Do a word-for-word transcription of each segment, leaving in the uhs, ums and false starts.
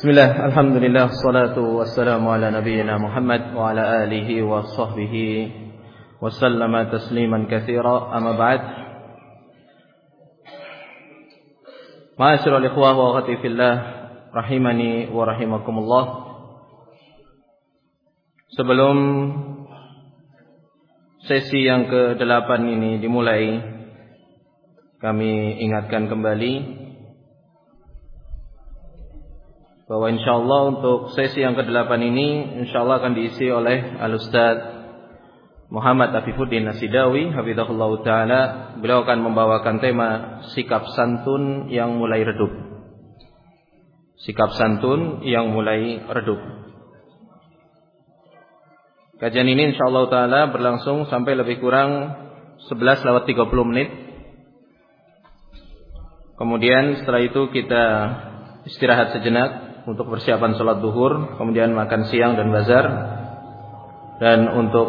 Bismillah, alhamdulillah, salatu wassalamu ala nabiyyina Muhammad wa ala alihi wa sahbihi wa sallama tasliman katsira, amma ba'd. Ma'asyiral ikhwah wa akhwati fillah, rahimani wa rahimakumullah. Sebelum sesi yang kedelapan ini dimulai, kami ingatkan kembali bahwa insyaallah untuk sesi yang kedelapan ini insyaallah akan diisi oleh Al-Ustaz Muhammad Afifuddin As-Sidawi hafizahullah ta'ala. Beliau akan membawakan tema sikap santun yang mulai redup. Sikap santun yang mulai redup. Kajian ini insyaallah ta'ala berlangsung sampai lebih kurang sebelas lewat tiga puluh menit. Kemudian setelah itu kita istirahat sejenak untuk persiapan sholat duhur, kemudian makan siang dan bazar. Dan untuk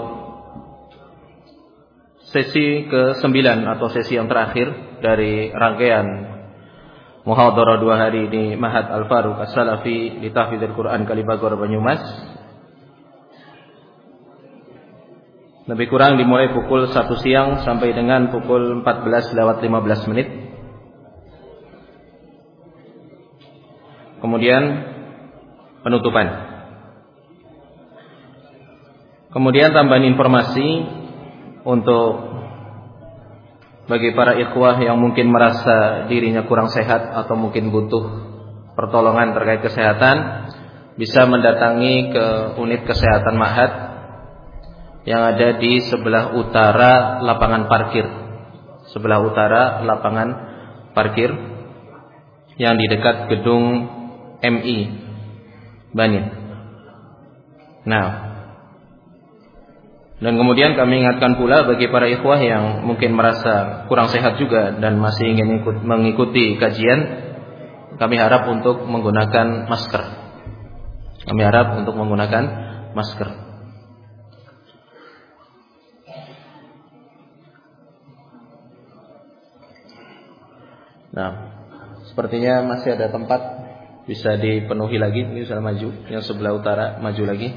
sesi ke sembilan atau sesi yang terakhir dari rangkaian muhadharah dua hari di Ma'had Al-Faruq As-Salafi li Tahfidzil Quran Kalibagor Banyumas, lebih kurang dimulai pukul satu siang sampai dengan pukul empat belas lewat lima belas menit. Kemudian penutupan. Kemudian tambahan informasi untuk bagi para ikhwah yang mungkin merasa dirinya kurang sehat atau mungkin butuh pertolongan terkait kesehatan, bisa mendatangi ke unit kesehatan Ma'had yang ada di sebelah utara lapangan parkir. Sebelah utara lapangan parkir yang di dekat gedung M I Banin. Nah, dan kemudian kami ingatkan pula bagi para ikhwah yang mungkin merasa kurang sehat juga dan masih ingin ikut, mengikuti kajian, kami harap untuk menggunakan masker. Kami harap untuk menggunakan masker. Nah, sepertinya masih ada tempat, bisa dipenuhi lagi. Ini bisa maju, yang sebelah utara maju lagi.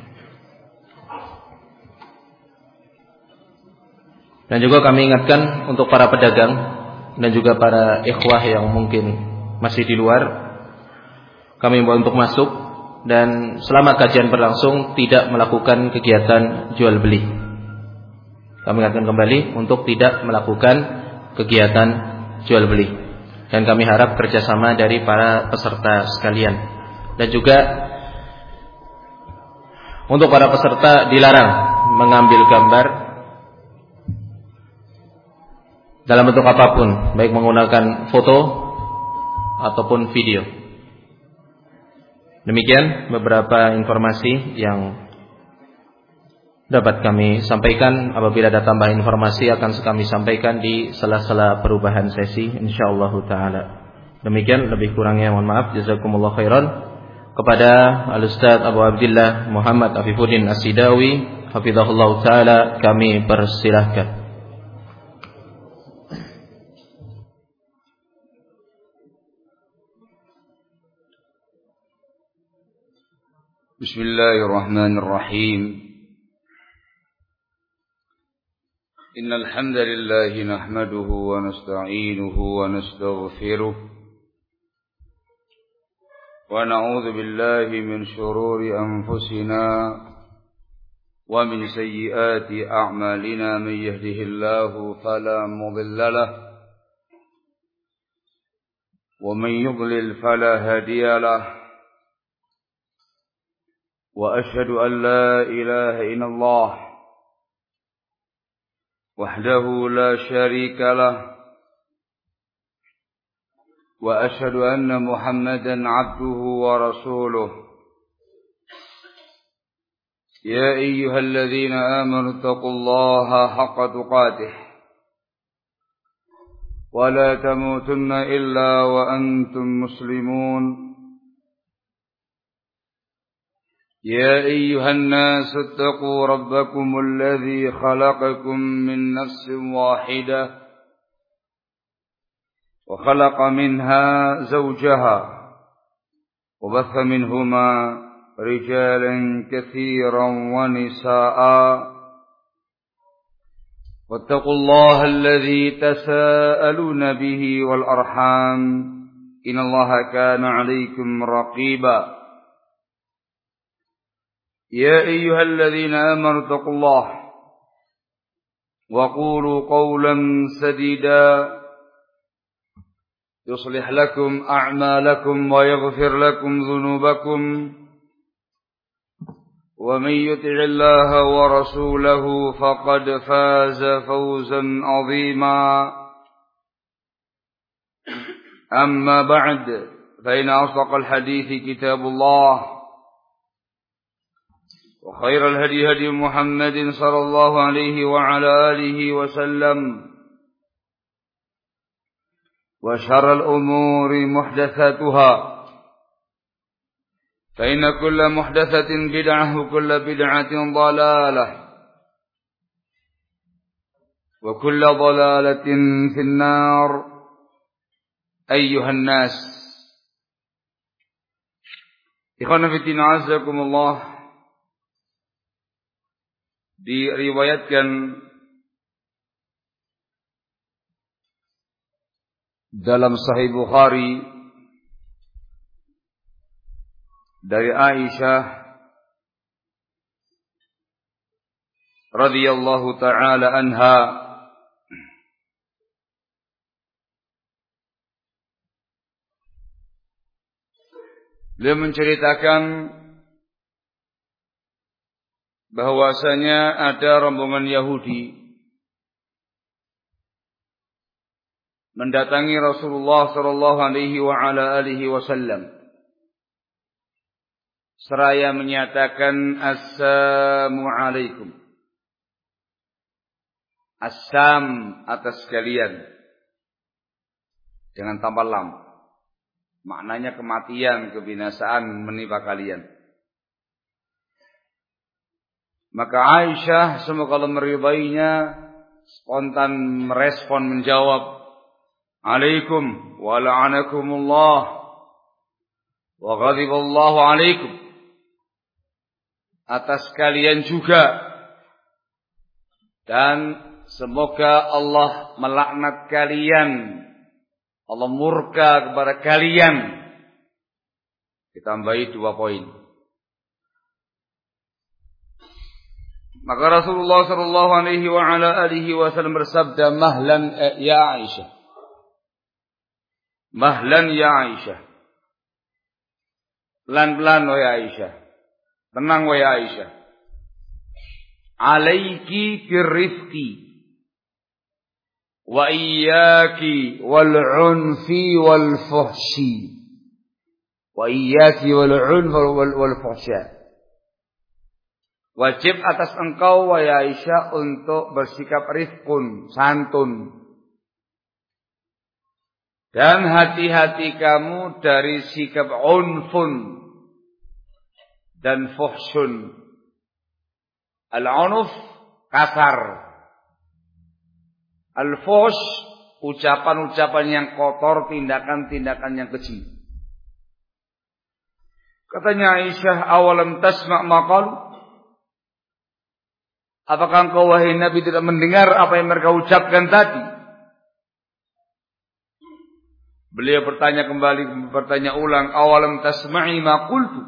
Dan juga kami ingatkan untuk para pedagang dan juga para ikhwah yang mungkin masih di luar, kami mau untuk masuk dan selama kajian berlangsung tidak melakukan kegiatan jual beli. Kami ingatkan kembali untuk tidak melakukan kegiatan jual beli. Dan kami harap kerjasama dari para peserta sekalian. Dan juga untuk para peserta dilarang mengambil gambar dalam bentuk apapun, baik menggunakan foto ataupun video. Demikian beberapa informasi yang dapat kami sampaikan. Apabila ada tambahan informasi akan kami sampaikan di sela-sela perubahan sesi insyaallah taala. Demikian, lebih kurangnya mohon maaf. Jazakumullah khairan. Kepada Al-Ustaz Abu Abdillah Muhammad Afifuddin As-Sidawi hafizahullah taala kami persilahkan. Bismillahirrahmanirrahim. إن الحمد لله نحمده ونستعينه ونستغفره ونعوذ بالله من شرور أنفسنا ومن سيئات أعمالنا. من يهده الله فلا مضل له ومن يضلل فلا هادي له وأشهد أن لا إله إلا الله وحده لا شريك له وأشهد أن محمدا عبده ورسوله. يا أيها الذين آمنوا اتقوا الله حق تقاته ولا تموتن إلا وأنتم مسلمون. يا أيها الناس اتقوا ربكم الذي خلقكم من نفس واحدة وخلق منها زوجها وبث منهما رجالا كثيرا ونساء واتقوا الله الذي تساءلون به والأرحام إن الله كان عليكم رقيبا يا أيها الذين آمنوا اتقوا الله وقولوا قولا سديدا يصلح لكم أعمالكم ويغفر لكم ذنوبكم ومن يطع الله ورسوله فقد فاز فوزا عظيما أما بعد فإن أصدق الحديث كتاب الله وخير الهدي هدي محمد صلى الله عليه وعلى آله وسلم وشر الأمور محدثاتها فإن كل محدثة بدعة وكل بدعة ضلالة وكل ضلالة في النار أيها الناس إخوانا في الدين عزكم الله. Diriwayatkan dalam Sahih Bukhari dari Aisyah radhiyallahu taala anha beliau menceritakan bahwasanya ada rombongan Yahudi mendatangi Rasulullah sallallahu alaihi wa ala alihi wasallam seraya menyatakan assalamu alaikum. Assam atas kalian dengan tanpa lam. Maknanya kematian, kebinasaan menimpa kalian. Maka Aisyah semoga Allah meridainya spontan merespon menjawab alaikum wa la'anakumullah wa ghadiballahu alaikum, atas kalian juga dan semoga Allah melaknat kalian, Allah murka kepada kalian. Ditambahi dua poin. Maka Rasulullah sallallahu alaihi wa ala alihi wasallam bersabda, mahlan ya Aisyah, mahlan ya Aisyah, pelan-pelan wahai Aisyah, tenang wahai Aisyah, alaiki birrifqi wa iyyaki wal unfi wal fuhshi, wa iyyaki wal unf wal fuhsya. Wajib atas engkau wahai Aisyah untuk bersikap rifqun, santun. Dan hati-hati kamu dari sikap unfun dan fuhsun. Al-unuf kasar. Al-fuhsh ucapan-ucapan yang kotor, tindakan-tindakan yang keji. Katanya Aisyah, awalam tasma' maqal? Apakah engkau wahai Nabi tidak mendengar apa yang mereka ucapkan tadi? Beliau bertanya kembali, bertanya ulang, awalam tasma'i ma qultu?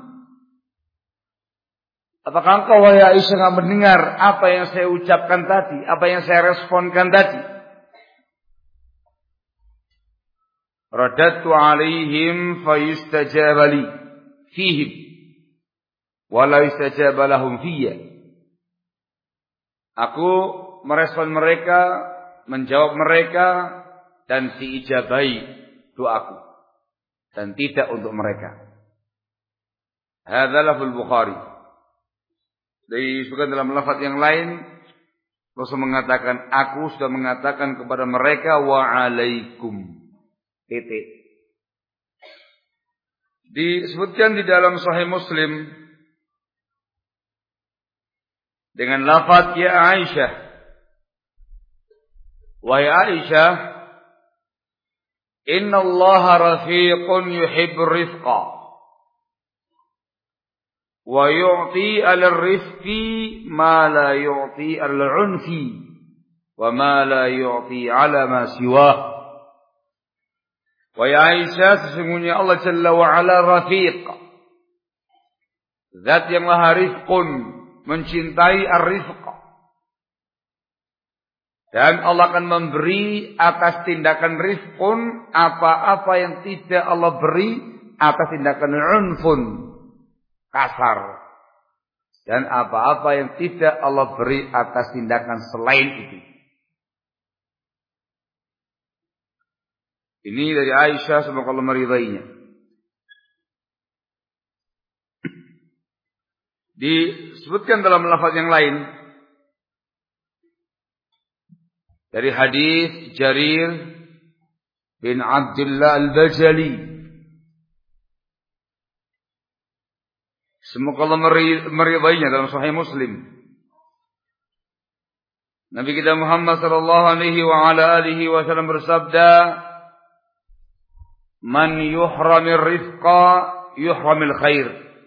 Apakah engkau wahai Aisyah enggak mendengar apa yang saya ucapkan tadi, apa yang saya responkan tadi? Radadtu alaihim fayustajaba li fihim wa la yustajaba lahum fiyya. Aku merespon mereka, menjawab mereka, dan diijabahi doaku, dan tidak untuk mereka. Hadza lafzul Bukhari. Disebutkan dalam lafaz yang lain, Rasul mengatakan, aku sudah mengatakan kepada mereka wa alaikum. Titik. Disebutkan di dalam Sahih Muslim dengan lafaz ya Aisyah, wahai Aisyah, inna Allah rafiqun yuhibbur rifqa wa yu'ti 'alal rifqi ma la yu'ti 'alal 'unfi wa ma la yu'ti 'ala ma siwah. Wa ya Aisyah, sesungguhnya Allah Jalla wa Ala Rafiq, zat yang maha rifqun, mencintai ar-rifq. Dan Allah akan memberi atas tindakan rifqun apa-apa yang tidak Allah beri atas tindakan unfun, kasar. Dan apa-apa yang tidak Allah beri atas tindakan selain itu. Ini dari Aisyah, semoga Allah meridainya. Disebutkan dalam lafaz yang lain dari hadis Jarir bin Abdullah Al-Bajali, semoga Allah meridainya, dalam Sahih Muslim. Nabi kita Muhammad sallallahu alaihi wa ala alihi wasallam bersabda, "Man yuhramir rizqa yuhramil khair."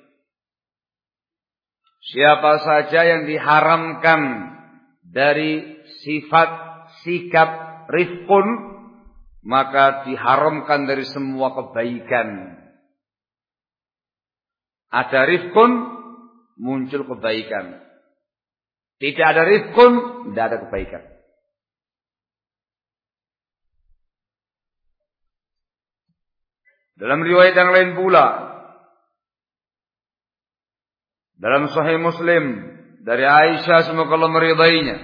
Siapa saja yang diharamkan dari sifat sikap rifqun, maka diharamkan dari semua kebaikan. Ada rifqun, muncul kebaikan. Tidak ada rifqun, tidak ada kebaikan. Dalam riwayat yang lain pula, dalam Sahih Muslim dari Aisyah, semoga Allah meridainya,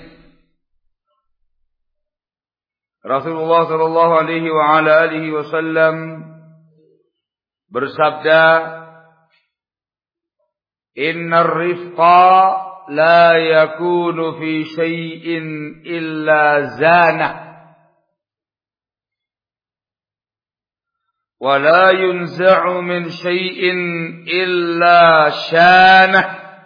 Rasulullah sallallahu alaihi wa ala alihi wasallam bersabda, "Innar rifqa la yakunu fi syai'in illa zanah, wa la yunza'u min syai'in illa syanah."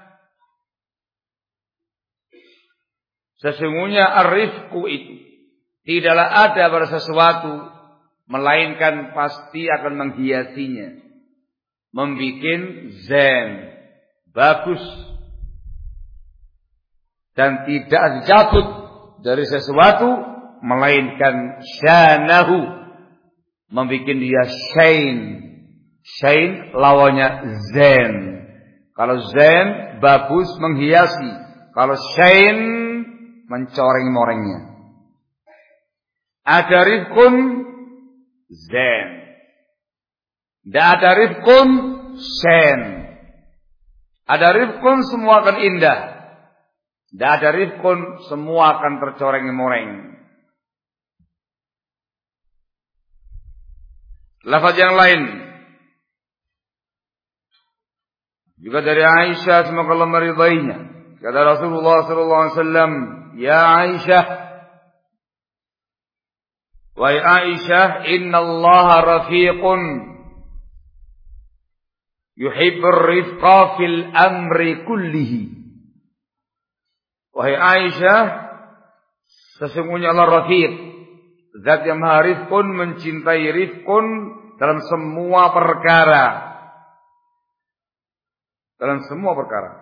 Sesungguhnya ar-rifqu itu tidaklah ada pada sesuatu, melainkan pasti akan menghiasinya, membikin zen, bagus, dan tidak dicabut dari sesuatu, melainkan syanahu, membikin dia syain. Syain lawannya zen. Kalau zen bagus, menghiasi. Kalau syain mencoreng-morengnya. Ada rifqun zen, tidak ada rifqun syain. Ada rifqun semua akan indah, tidak ada rifqun semua akan tercoreng-moreng. Lafaz yang lain juga dari Aisyah, semoga Allah meridainya. Kata Rasulullah sallallahu alaihi wasallam, "Ya Aisyah, wahai Aisyah, inna Allah rafiqun yuhibbur rifqa fil amri kullihi." Wahai Aisyah, sesungguhnya Allah rafiq, zat yang maha rifqun, mencintai rifqun dalam semua perkara. Dalam semua perkara.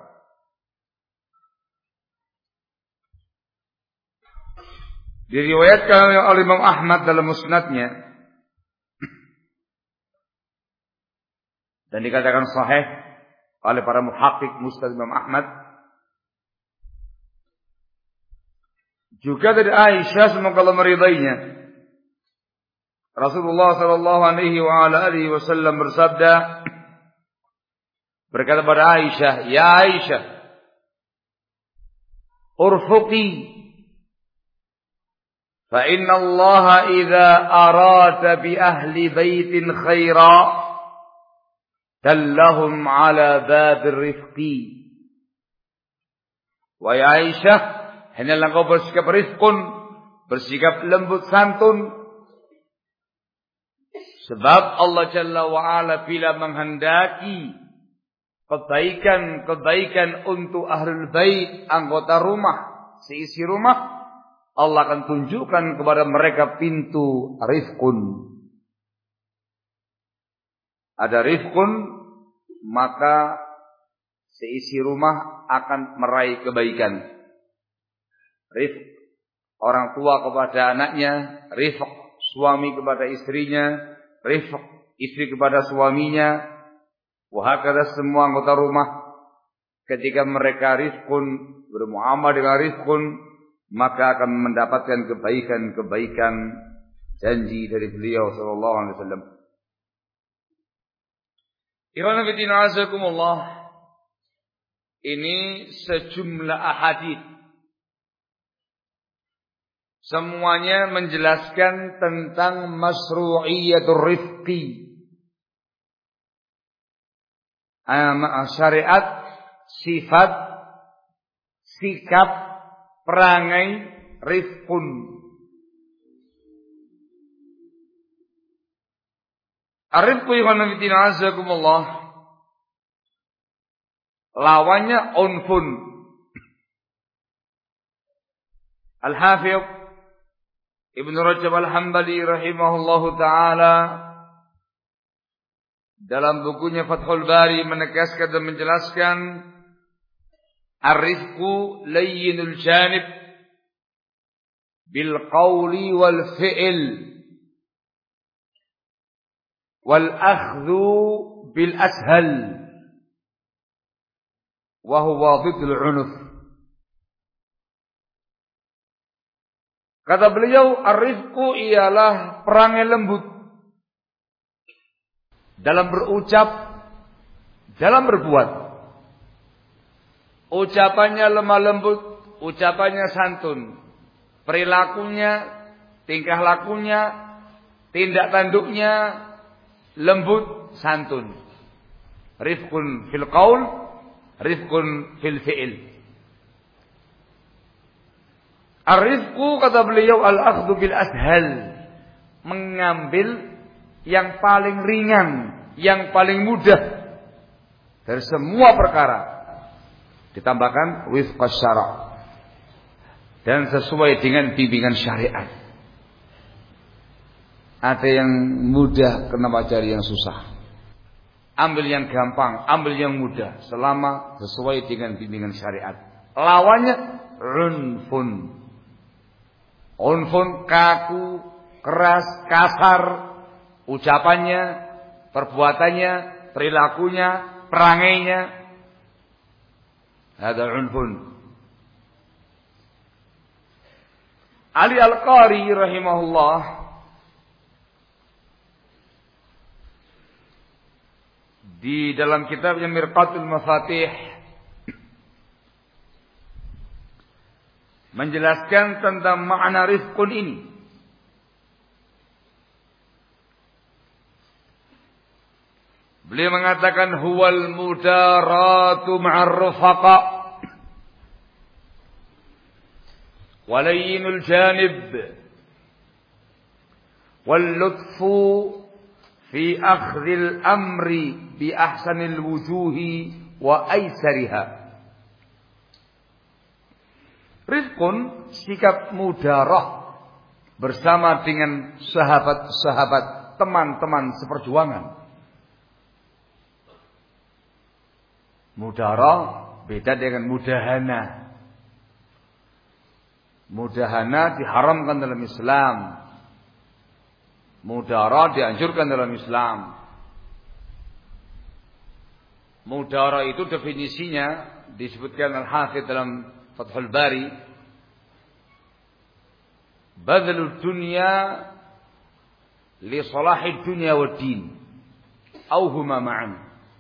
Diriwayatkan oleh Imam Ahmad dalam musnadnya, dan dikatakan sahih oleh para muhaqqiq musnad Imam Ahmad. Juga dari Aisyah, semoga Allah meridainya, Rasulullah sallallahu alaihi wa ala alihi wasallam bersabda, berkata pada Aisyah, "Ya Aisyah, urfuqi, fa inna Allah idza arada bi ahli baitin khaira dallahum ala babir rifqi." Wahai Aisyah, hendaklah kau bersikap rifqun, bersikap lembut santun, sebab Allah Jalla wa'ala bila menghendaki kebaikan-kebaikan untuk ahlul bait, anggota rumah, seisi rumah, Allah akan tunjukkan kepada mereka pintu rifqun. Ada rifqun, maka seisi rumah akan meraih kebaikan. Rifq orang tua kepada anaknya, rifq suami kepada istrinya, rifq istri kepada suaminya, wahakala semua anggota rumah ketika mereka rifqun, bermuamalah dengan rifqun, maka akan mendapatkan kebaikan-kebaikan janji dari beliau sallallahu alaihi wasallam. Ikhwan fillah azakumullah. Ini sejumlah ahadits. Semuanya menjelaskan tentang masyru'iyatur rifqi. Syariat, sifat, sikap, perangai rifqun. Arifku ikhwan fillah azakumullah. Lawannya unfun. Al-Hafidh Ibnu Rajab Al-Hambali rahimahullahu taala dalam bukunya Fathul Bari menegaskan dan menjelaskan ar-rifqu layyinul janib bil qawli wal fi'l wal akhdhu bil ashal wa huwa dhiddul unuf. Kata beliau, ar-rifqu ialah perangai lembut dalam berucap, dalam berbuat. Ucapannya lemah lembut, ucapannya santun, perilakunya, tingkah lakunya, tindak tanduknya lembut, santun. Rifqun fil qaul, rifqun fil fi'il. Ar-rifqu kata beliau al-akhdhu bil ashal, mengambil yang paling ringan, yang paling mudah dari semua perkara. Ditambahkan wifqa syara' dan sesuai dengan bimbingan syariat. Ada yang mudah, kenapa cari yang susah? Ambil yang gampang, ambil yang mudah, selama sesuai dengan bimbingan syariat. Lawannya unfun. Unfun kaku, keras, kasar, ucapannya, perbuatannya, perilakunya, perangainya. Ada unfun. Ali Al-Qari rahimahullah di dalam kitabnya Mirqatul Mafatih menjelaskan tentang makna rifqun ini. Beliau mengatakan huwal mudaratu ma'ar rufaqa walayyinul janib wal lutfu fi akhdhil amri bi ahsanil wujuhi wa aisariha. Rifqun sikap mudarah bersama dengan sahabat-sahabat, teman-teman seperjuangan. Mudarah beda dengan mudahana. Mudahana diharamkan dalam Islam. Mudarah dianjurkan dalam Islam. Mudarah itu definisinya disebutkan Al-Hafidh dalam Fathul Bari, badlul dunya li salahid dunya wad din au huma ma'an.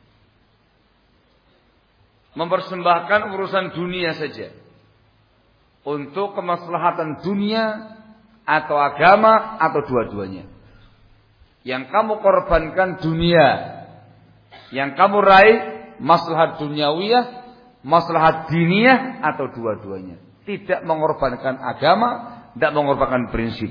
Mempersembahkan urusan dunia saja untuk kemaslahatan dunia atau agama atau dua-duanya. Yang kamu korbankan dunia, yang kamu raih maslahat duniawiyah, maslahat diniyah atau dua-duanya. Tidak mengorbankan agama, tidak mengorbankan prinsip.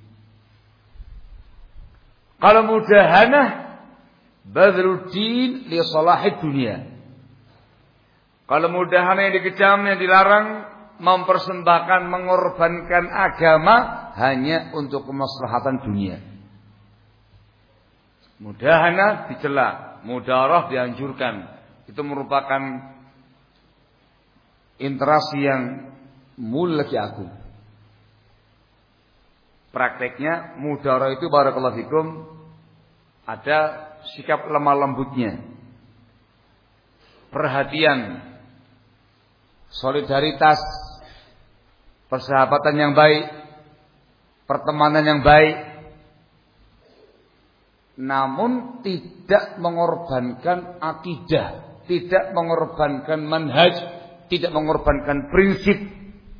Kalau mudahanah, badrul din li salahid dunia. Kalau mudahanah yang dikecam, yang dilarang, mempersembahkan, mengorbankan agama hanya untuk kemaslahatan dunia. Mudahanah dicela, mudarah dianjurkan. Itu merupakan interaksi yang mulia agung. Prakteknya mudharah itu barakallahu fikum ada sikap lemah lembutnya, perhatian, solidaritas, persahabatan yang baik, pertemanan yang baik, namun tidak mengorbankan akidah, tidak mengorbankan manhaj, tidak mengorbankan prinsip.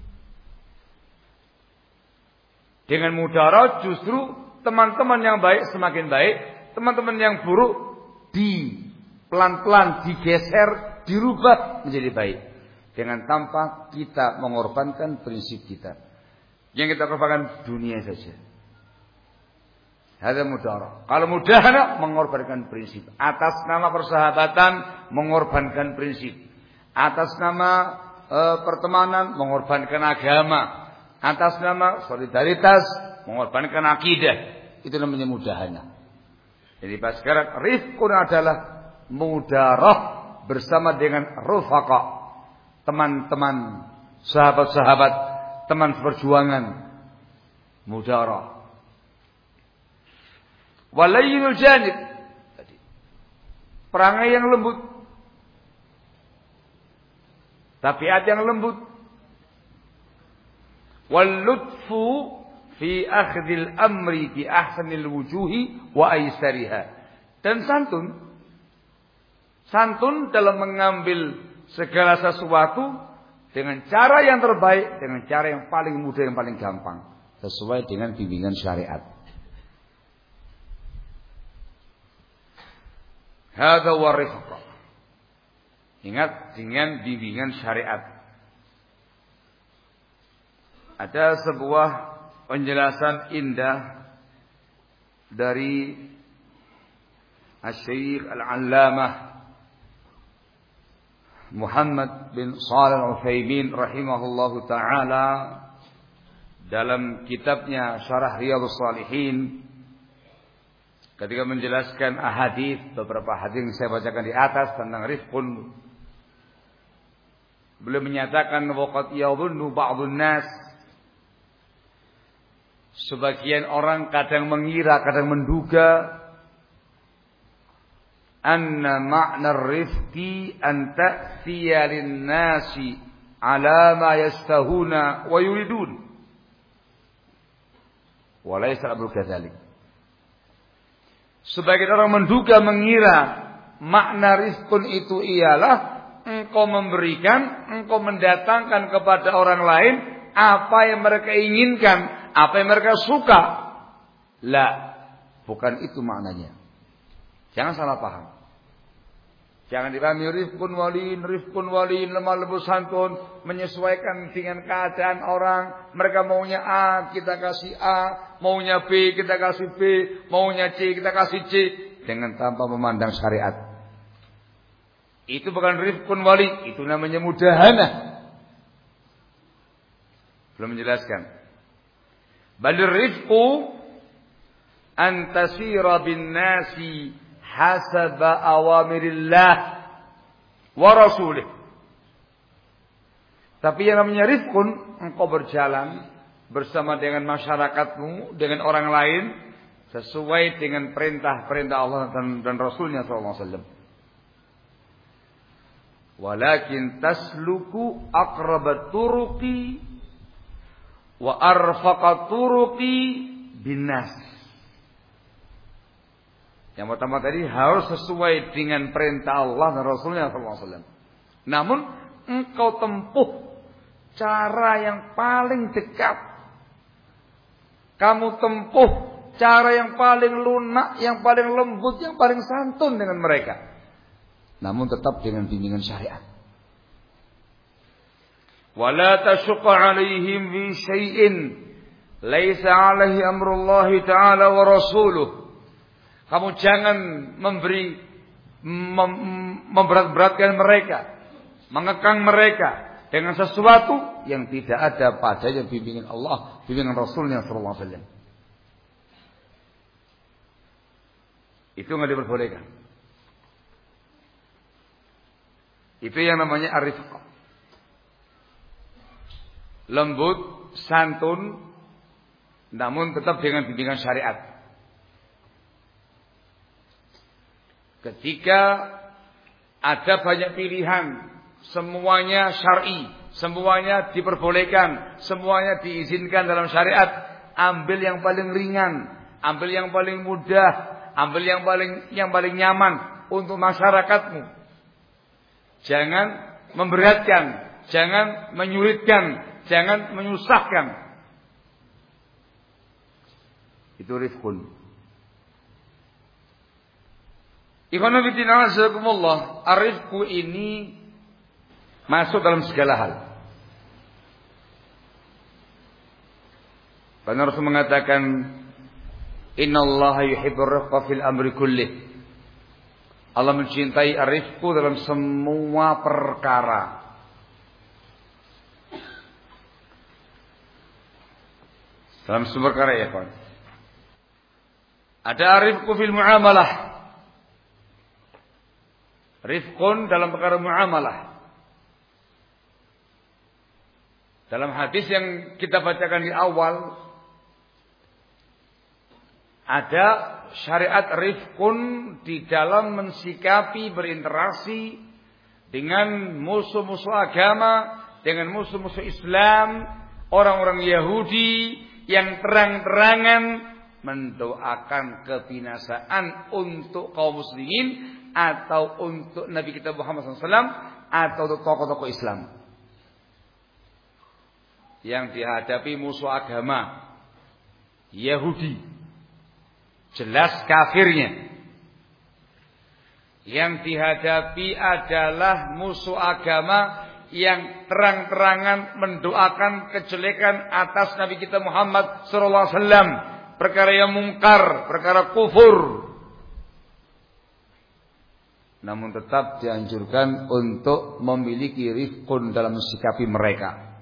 Dengan mudharah justru teman-teman yang baik semakin baik, teman-teman yang buruk di pelan-pelan digeser, dirubah menjadi baik. Dengan tanpa kita mengorbankan prinsip kita. Yang kita korbankan dunia saja. Ada mudharah. Kalau mudahana mengorbankan prinsip. Atas nama persahabatan mengorbankan prinsip. Atas nama e, pertemanan mengorbankan agama. Atas nama solidaritas mengorbankan akidah. Itu namanya mudahana. Jadi pas sekarang rifqun adalah mudharah bersama dengan rufaqa, teman-teman, sahabat-sahabat, teman perjuangan, mudharah. Walayyinul janib, perangai yang lembut, tabiat yang lembut. Wal lutfu fi akhdhil amri bi ahsanil wujuhi wa aisariha. Dan santun, santun dalam mengambil segala sesuatu dengan cara yang terbaik, dengan cara yang paling mudah, yang paling gampang, sesuai dengan bimbingan syariat. Hadza wa rifqa. Ingat, dengan bimbingan syariat. Ada sebuah penjelasan indah dari Asy-Syaikh Al-Allamah Muhammad bin Shalih Al-Utsaimin rahimahullahu taala dalam kitabnya Syarah Riyadhus Shalihin ketika menjelaskan ahadits, beberapa hadits yang saya bacakan di atas tentang rifqun. Beliau menyatakan waqad yadhunnu ba'dun nas, sebagian orang kadang mengira, kadang menduga, anna ma'na rifqi an ta'tiya lin-nasi ala ma yastahuna wa yuridun. Wa laysa amru kadzalik. Sebagian orang menduga, mengira makna rifqun itu ialah engkau memberikan, engkau mendatangkan kepada orang lain apa yang mereka inginkan, apa yang mereka suka. La, bukan itu maknanya. Jangan salah paham. Jangan dipahami rifqun walin, rifqun walin, lemah lembut santun, menyesuaikan dengan keadaan orang. Mereka maunya A, kita kasih A, maunya B, kita kasih B, maunya C, kita kasih C, dengan tanpa memandang syariat. Itu bukan rifqun wali, itu namanya mudahana. Belum menjelaskan. Balir rifqu an tasira bin nasi hasaba awamirillah wa rasulih. Tapi yang namanya rifqun, engkau berjalan bersama dengan masyarakatmu, dengan orang lain, sesuai dengan perintah-perintah Allah dan, dan Rasulnya sallallahu alaihi wasallam. Walakin tasluku aqrabat turuqi wa arfaqa turuqi binnas. Yang pertama tadi harus sesuai dengan perintah Allah dan Rasulnya sallallahu alaihi wasallam. Namun engkau tempuh cara yang paling dekat. Kamu tempuh cara yang paling lunak, yang paling lembut, yang paling santun dengan mereka. Namun tetap dengan bimbingan syariat. Wala tashqa 'alaihim bi syai'in laisa 'alaihi amrullah ta'ala wa rasuluh. Kamu jangan memberi mem, memberat-beratkan mereka, mengekang mereka dengan sesuatu yang tidak ada padanya bimbingan Allah, bimbingan Rasulnya sallallahu alaihi wasallam. Itu enggak diperbolehkan. Itu yang namanya arifqah. lembut, santun, namun tetap dengan bimbingan syariat. Ketika ada banyak pilihan, semuanya syar'i, semuanya diperbolehkan, semuanya diizinkan dalam syariat, ambil yang paling ringan, ambil yang paling mudah, ambil yang paling yang paling nyaman untuk masyarakatmu. Jangan memberatkan, jangan menyulitkan, jangan menyusahkan. Itu rifqun. Ikhwanu fillah, jazakumullah. Arifku ini masuk dalam segala hal. Karena Rasul mengatakan, Innallaha yuhibbur rifqa fil amri kullih. Allah mencintai arifku dalam semua perkara. Dalam semua perkara ya kawan. Ada arifku fil muamalah. Rifqun dalam perkara muamalah. Dalam hadis yang kita bacakan di awal, ada syariat rifqun di dalam mensikapi berinteraksi dengan musuh-musuh agama, dengan musuh-musuh Islam, orang-orang Yahudi yang terang-terangan mendoakan kebinasaan untuk kaum muslimin atau untuk Nabi kita Muhammad shallallahu alaihi wasallam atau untuk tokoh-tokoh Islam yang dihadapi musuh agama Yahudi, jelas kafirnya. Yang dihadapi adalah musuh agama yang terang-terangan mendoakan kejelekan atas Nabi kita Muhammad shallallahu alaihi wasallam, perkara yang mungkar, perkara kufur. Namun tetap dianjurkan untuk memiliki rifqun dalam mensikapi mereka.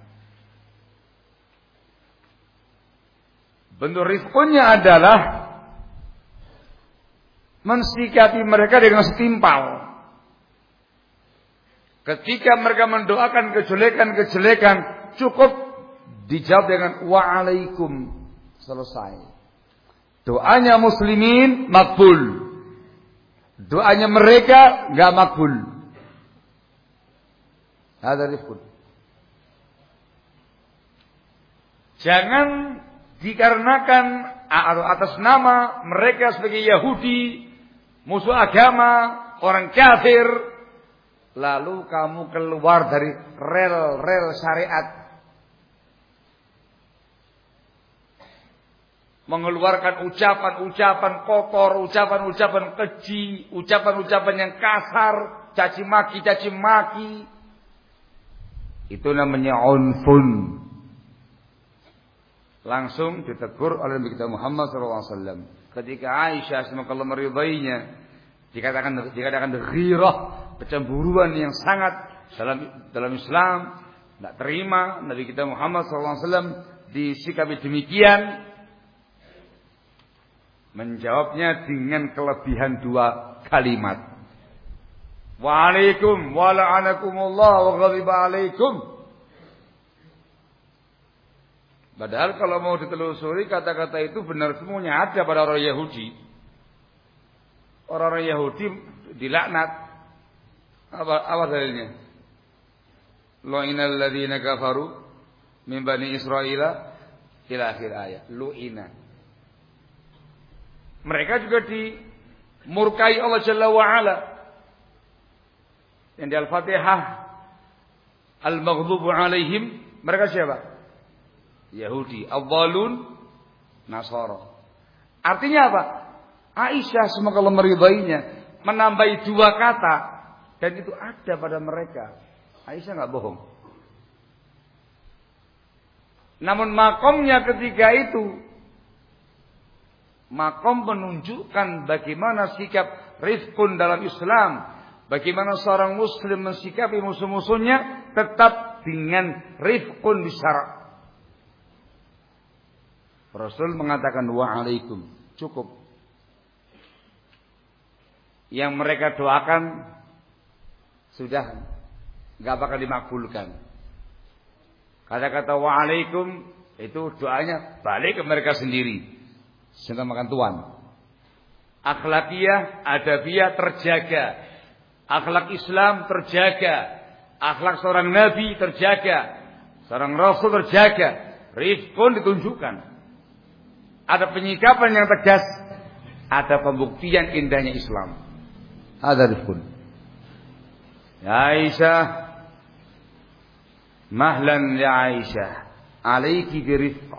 Bentuk rifqunnya adalah mensikapi mereka dengan setimpal. Ketika mereka mendoakan kejelekan-kejelekan, cukup dijawab dengan wa'alaikum. Selesai. Doanya muslimin makbul. Doanya mereka enggak makbul. Hadza rifqun. Jangan dikarenakan atau atas nama mereka sebagai Yahudi, musuh agama, orang kafir, lalu kamu keluar dari rel-rel syariat, mengeluarkan ucapan-ucapan kotor, ucapan-ucapan keji, ucapan-ucapan yang kasar, caci maki, caci maki. Itu namanya unfun. Langsung ditegur oleh Nabi kita Muhammad shallallahu alaihi wasallam. Ketika Aisyah semoga Allah meridainya, dikatakan dikatakan ghirah, kecemburuan yang sangat dalam dalam Islam, tidak terima Nabi kita Muhammad shallallahu alaihi wasallam disikapi demikian. Menjawabnya dengan kelebihan dua kalimat. Waalaikum wa la'anakumullah wa ghadiba alaikum. Padahal kalau mau ditelusuri kata-kata itu benar semuanya ada pada orang Yahudi. Orang-orang Yahudi dilaknat. Apa, apa dalilnya? Lu'inal ladzina kafaru min bani Israila ila akhir ayat. Lu'ina. Mereka juga dimurkai Allah Jalla wa'ala. Yang di Al-Fatihah, Al-Maghdubu alaihim, mereka siapa? Yahudi. Adh-dhalun, Nasara. Artinya apa? Aisyah semoga Allah meridainya menambahi dua kata, dan itu ada pada mereka. Aisyah enggak bohong. Namun makomnya ketika itu, makom menunjukkan bagaimana sikap rifqun dalam Islam, bagaimana seorang muslim mensikapi musuh-musuhnya tetap dengan rifqun bisyara'. Rasul mengatakan wa'alaikum, cukup. Yang mereka doakan sudah enggak bakal dimakbulkan. Kata-kata wa'alaikum itu doanya balik ke mereka sendiri. Sedang makan tuan. Akhlakiyah, adabiyah terjaga. Akhlak Islam terjaga. Akhlak seorang nabi terjaga. Seorang rasul terjaga. Rifqun ditunjukkan. Ada penyikapan yang tegas. Ada pembuktian indahnya Islam. Ada rifqun. Ya Aisyah. Mahlan ya Aisyah. Alaiki birifqa.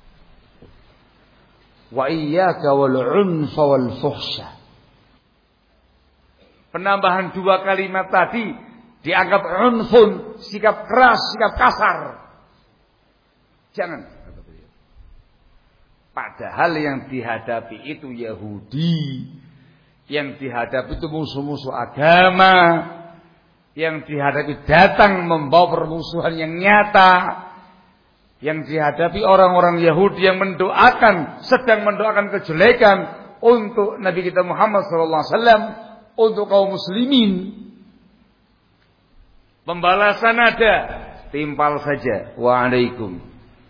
Wa iyyaka wal unfa wal fuhsya. Penambahan dua kalimat tadi dianggap unfun, sikap keras, sikap kasar. Jangan. Padahal yang dihadapi itu Yahudi, yang dihadapi itu musuh-musuh agama, yang dihadapi datang membawa permusuhan yang nyata. Yang dihadapi orang-orang Yahudi yang mendoakan, sedang mendoakan kejelekan untuk Nabi kita Muhammad sallallahu alaihi wasallam, untuk kaum muslimin. Pembalasan ada, timpal saja. Waalaikum.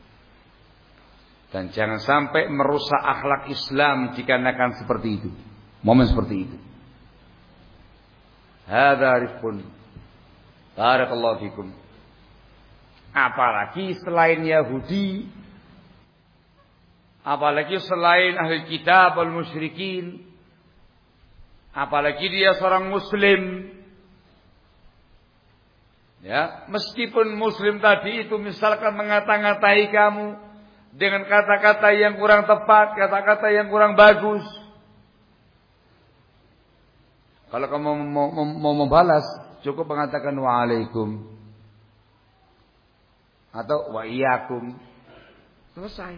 Dan jangan sampai merusak akhlak Islam dikarenakan seperti itu. Momen seperti itu. Hadza rifqun. Barakallahu fikum. Apalagi selain Yahudi, apalagi selain ahli kitab wal musyrikin, apalagi dia seorang muslim. Ya, meskipun muslim tadi itu misalkan mengata-ngatai kamu dengan kata-kata yang kurang tepat, kata-kata yang kurang bagus. Kalau kamu mau, mau, mau membalas, cukup mengatakan waalaikum. Atau wa iyyakum. Selesai.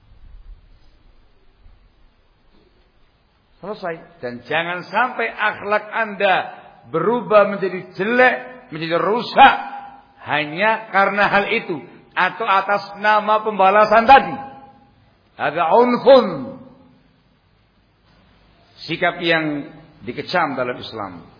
Selesai. Dan jangan sampai akhlak Anda berubah menjadi jelek, menjadi rusak hanya karena hal itu atau atas nama pembalasan tadi. Ada unfun. Sikap yang dikecam dalam Islam.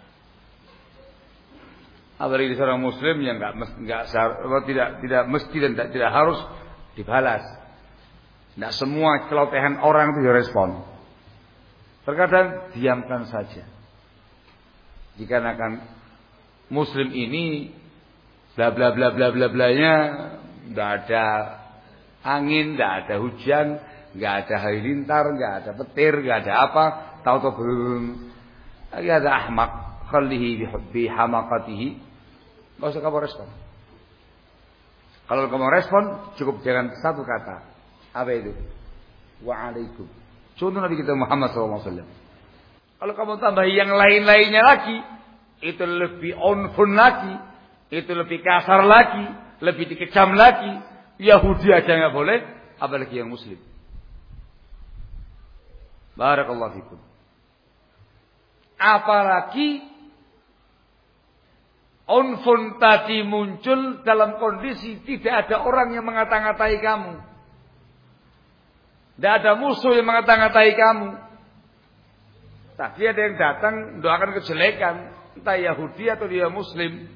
Apalagi seorang muslim yang enggak enggak tidak tidak mesti dan tidak, tidak harus dibalas. Tidak semua celotehan orang itu direspon. Terkadang diamkan saja. Dikarenakan muslim ini bla bla bla bla bla blanya enggak ada angin, enggak ada hujan, enggak ada halilintar, enggak ada petir, enggak ada apa, tahu-tahu belum. Lagi ada ahmak, khallihi bi hamaqatihi. Enggak usah kamu respon. Kalau kamu respon, cukup dengan satu kata. Apa itu? Waalaikum. Contoh Nabi kita Muhammad sallallahu alaihi wasallam. Kalau kamu tambah yang lain-lainnya lagi, itu lebih unfun lagi, itu lebih kasar lagi, lebih dikecam lagi. Yahudi aja nggak boleh, apalagi yang Muslim. Barakallahu fikum. Apalagi unfun tadi muncul dalam kondisi tidak ada orang yang mengata-ngatai kamu. Tidak ada musuh yang mengata-ngatai kamu. Tadi ada yang datang doakan kejelekan, entah Yahudi atau dia Muslim.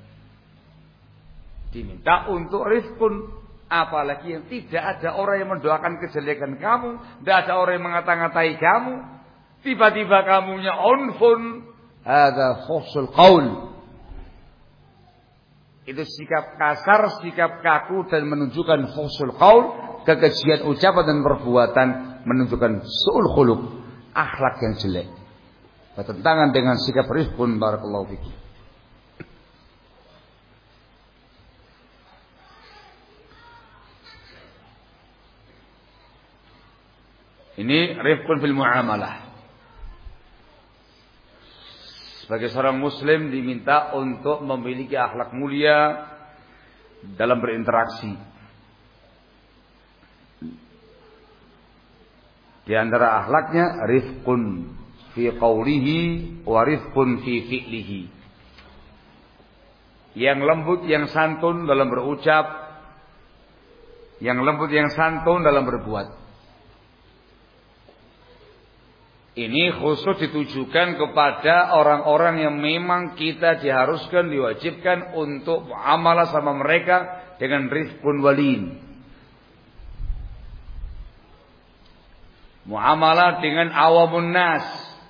Diminta untuk rifqun. Apalagi yang tidak ada orang yang mendoakan kejelekan kamu, tidak ada orang yang mengata-ngatai kamu. Tiba-tiba kamunya unfun. Hadza fuhsul qaul. Itu sikap kasar, sikap kaku dan menunjukkan fuhsul qaul, kekejian ucapan dan perbuatan, menunjukkan su'ul khuluq, akhlak yang jelek. Bertentangan dengan sikap rifqun. Barakallahu fikum. Ini rifqun fil muamalah. Sebagai seorang muslim diminta untuk memiliki akhlak mulia dalam berinteraksi. Di antara akhlaknya rifqun fi qawlihi wa rifqun fi fi'lihi. Yang lembut, yang santun dalam berucap, yang lembut, yang santun dalam berbuat. Ini khusus ditujukan kepada orang-orang yang memang kita diharuskan, diwajibkan untuk muamalah sama mereka dengan rifqun walin. Muamalah dengan awamun nas.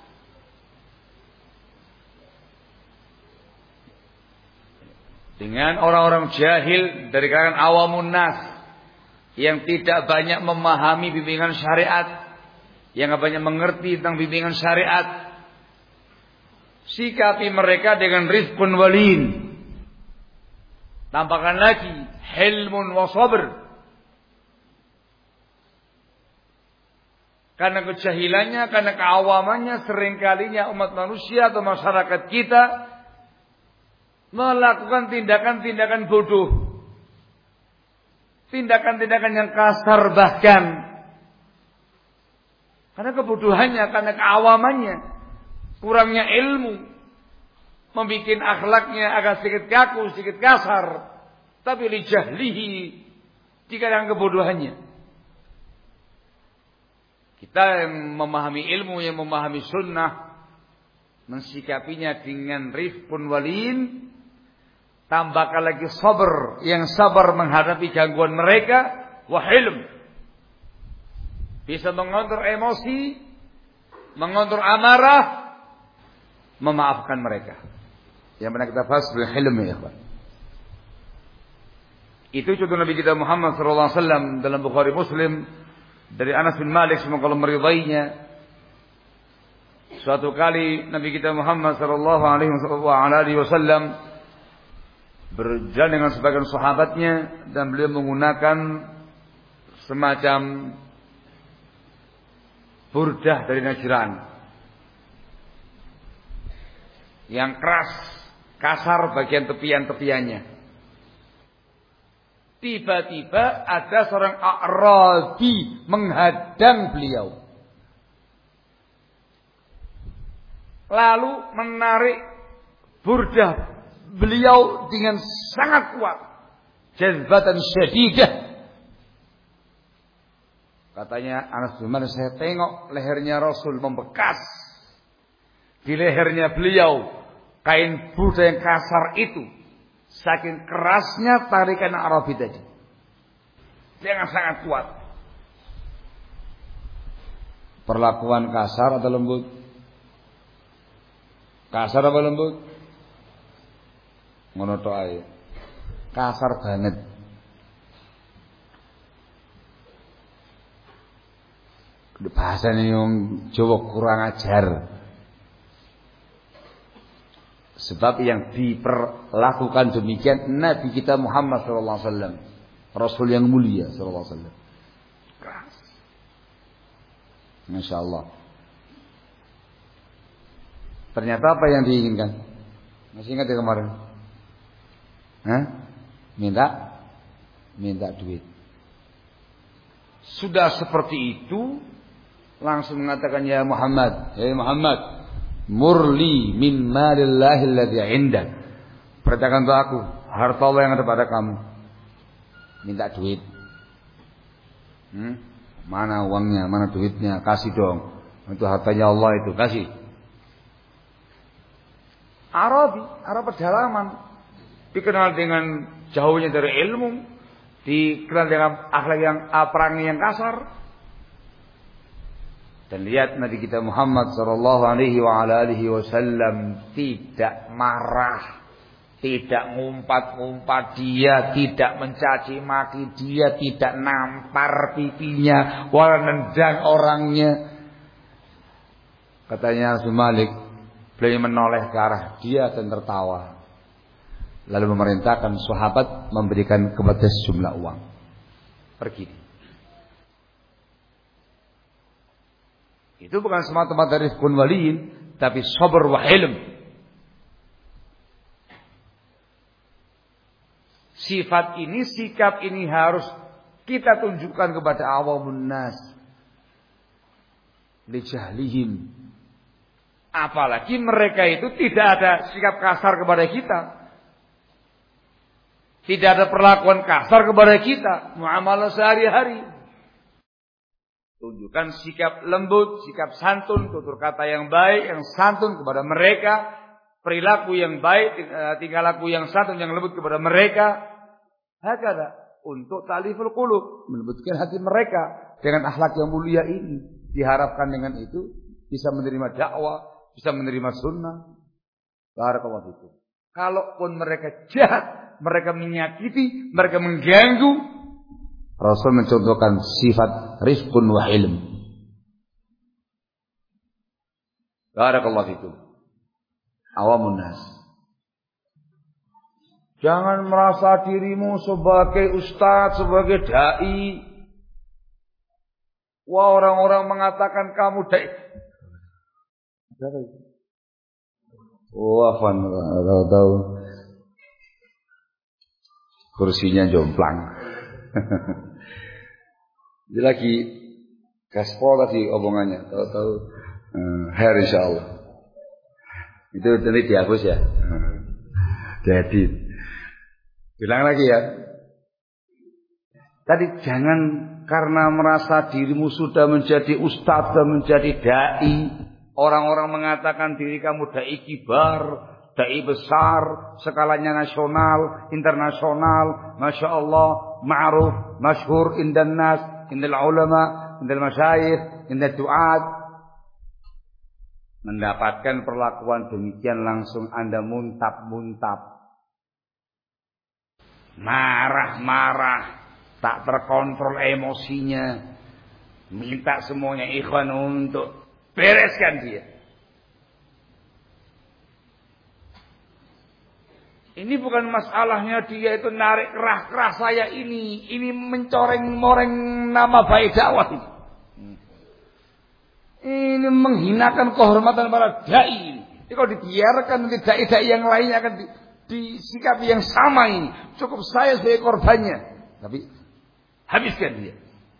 Dengan orang-orang jahil dari kalangan awamun nas yang tidak banyak memahami bimbingan syariat, yang tidak banyak mengerti tentang bimbingan syariat. Sikapi mereka dengan rifqun walin. Tambahkan lagi hilmun wa sabr. Karena kejahilannya, karena keawamannya, seringkalinya umat manusia atau masyarakat kita melakukan tindakan-tindakan bodoh, tindakan-tindakan yang kasar bahkan. Karena kebodohannya, karena keawamannya, kurangnya ilmu, membuat akhlaknya agak sedikit kaku, sedikit kasar. Tapi li jahlihi, dikarenakan kebodohannya. Kita yang memahami ilmu, yang memahami sunnah, mensikapinya dengan rifqun walin. Tambahkan lagi sabar, yang sabar menghadapi gangguan mereka. Wa hilm, bisa mengontrol emosi, mengontrol amarah, memaafkan mereka. Yang pernah kita bahas bil hilm ya ikhwan. Itu contoh Nabi kita Muhammad sallallahu alaihi wasallam dalam Bukhari Muslim dari Anas bin Malik semoga Allah meridainya. Suatu kali Nabi kita Muhammad sallallahu alaihi wasallam berjalan dengan sebagian sahabatnya dan beliau menggunakan semacam burdah dari Najran yang keras, kasar bagian tepian-tepiannya. Tiba-tiba ada seorang A'rabi menghadang beliau. Lalu menarik burdah beliau dengan sangat kuat. Jazbatan syadidah. Katanya Anas bin Malik, saya tengok lehernya Rasul membekas. Di lehernya beliau kain burdah yang kasar itu, saking kerasnya tarikan Arabi tadi, dengan sangat kuat. Perlakuan kasar atau lembut? Kasar apa lembut? Ngono tok ae. Kasar banget. Bahasane yang Jawa kurang ajar. Sebab yang diperlakukan demikian Nabi kita Muhammad sallallahu alaihi wasallam, Rasul yang mulia sallallahu alaihi wasallam. Keras. Masya Allah. Ternyata apa yang diinginkan? Masih ingat ya kemarin? Hah? Minta minta duit. Sudah seperti itu langsung mengatakan ya Muhammad, ya Muhammad, murli min malillahi alladhi 'indak. Perintahkan untuk aku harta Allah yang ada pada kamu. Minta duit. Hmm? Mana uangnya, mana duitnya? Kasih dong. Itu hartanya Allah itu, kasih. Arabi, Arab pedalaman, dikenal dengan jauhnya dari ilmu, dikenal dengan akhlak yang perangai yang kasar. Dan lihat Nabi kita Muhammad sallallahu alaihi wa ala alihi wasallam tidak marah, tidak ngumpat-ngumpat dia, tidak mencaci maki dia, tidak nampar pipinya, wala nendang orangnya. Katanya Anas bin Malik, beliau menoleh ke arah dia dan tertawa. Lalu memerintahkan sahabat memberikan kepada sejumlah uang. Pergi. Itu bukan semata-mata rifqun waliin, tapi sabar wa hilm. Sifat ini, sikap ini harus kita tunjukkan kepada awamun nas. Li jahlihim. Apalagi mereka itu tidak ada sikap kasar kepada kita. Tidak ada perlakuan kasar kepada kita. Muamalah sehari-hari. Tunjukkan sikap lembut, sikap santun, tutur kata yang baik, yang santun kepada mereka. Perilaku yang baik, tingkah laku yang santun, yang lembut kepada mereka. Hakada untuk taliful qulub, melembutkan hati mereka dengan akhlak yang mulia ini. Diharapkan dengan itu bisa menerima dakwah, bisa menerima sunnah. Barakallahu fikum. Kalaupun mereka jahat, mereka menyakiti, mereka mengganggu, Rasul mencontohkan sifat rifqun wa ilm. Barakallahu fikum. Awamun nas. Jangan merasa dirimu sebagai ustaz, sebagai dai. Wah, orang-orang mengatakan kamu dai. Apa itu? Oh, afwan, tahu-tahu kursinya jomplang. Jadi lagi gaspol tadi omongannya, tahu-tahu uh, hair insyaallah. Itu nanti dihapus ya. Uh, jadi bilang lagi ya. Tadi jangan karena merasa dirimu sudah menjadi ustaz dan menjadi dai. Orang-orang mengatakan diri kamu dai kibar, dai besar, skalanya nasional, internasional, masya Allah, ma'ruf, masyhur indan nas, indal ulama, indal masyayikh, indal du'at. Mendapatkan perlakuan demikian langsung Anda muntap-muntap. Marah-marah, tak terkontrol emosinya, minta semuanya ikhwan untuk bereskan dia. Ini bukan masalahnya dia itu narik kerah-kerah saya ini, ini mencoreng-moreng nama baik dakwah ini. Ini menghinakan kehormatan para dai. Ini kalau dibiarkan nanti dai-dai yang lainnya akan di, disikapi yang sama ini. Cukup saya sebagai korbannya, tapi habiskan dia.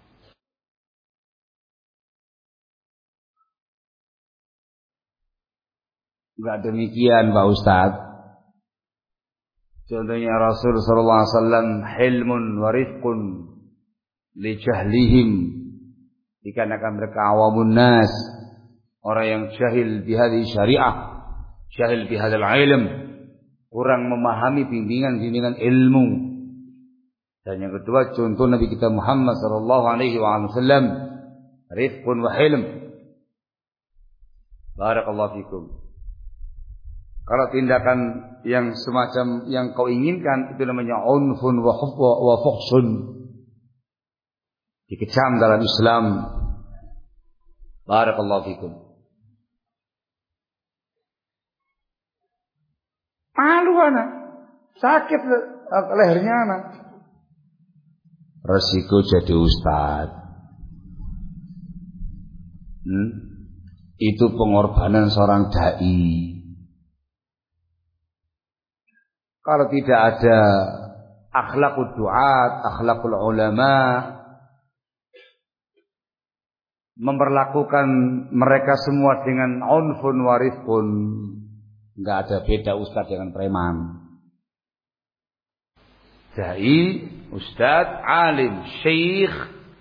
Enggak demikian Pak Ustaz. Contohnya Rasul sallallahu alaihi wasallam hilmun wa rifqun li jahlihim, dikarenakan mereka awamun nas, orang yang jahil di hadis syariah, jahil di hadal ilm, kurang memahami bimbingan-bimbingan ilmu. Dan yang kedua contoh Nabi kita Muhammad sallallahu alaihi wasallam rifqun wa hilm. Barakallahu fikum. Kalau tindakan yang semacam yang kau inginkan itu namanya unfun wa wa fuhsun. Dikecam dalam Islam. Barakallahu fikum. Malu anak. Sakit lehernya anak. Resiko jadi ustaz. Hmm? Itu pengorbanan seorang dai. Kalau tidak ada akhlakul du'at, akhlakul ulama, memperlakukan mereka semua dengan unfun wa rifqun, enggak ada beda ustaz dengan preman. Dai, ustaz, alim, syekh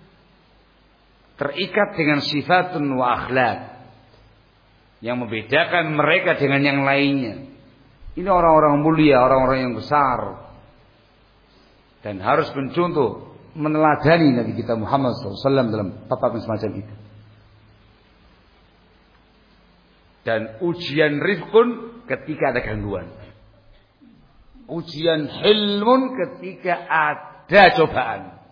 terikat dengan sifatun wa akhlak yang membedakan mereka dengan yang lainnya. Ini orang-orang mulia, orang-orang yang besar. Dan harus mencontoh, meneladani Nabi kita Muhammad shallallahu alaihi wasallam dalam tatapan semacam itu. Dan ujian rifqun ketika ada gangguan. Ujian hilmun ketika ada cobaan.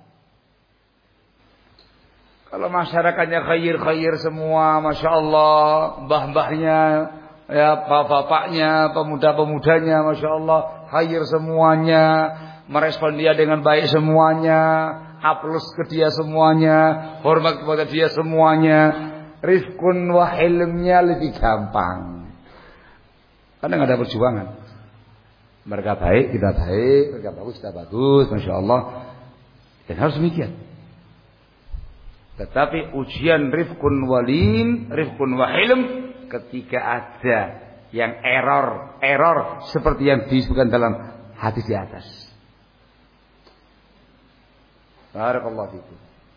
Kalau masyarakatnya khair-khair semua, Masya Allah, mbah-mbahnya, ya bapak-bapaknya, pemuda-pemudanya, Masya Allah, khair semuanya, merespon dia dengan baik semuanya, aplaus ke dia semuanya, hormat kepada dia semuanya, rifqun wa hilmnya lebih gampang. Karena nggak ada perjuangan. Mereka baik, kita baik, mereka bagus, kita bagus, Masya Allah. Dan harus demikian. Tetapi ujian rifqun walin, rifqun wa hilm, ketika ada yang error, error seperti yang disebutkan dalam hadis di atas. Barakallahu fikum.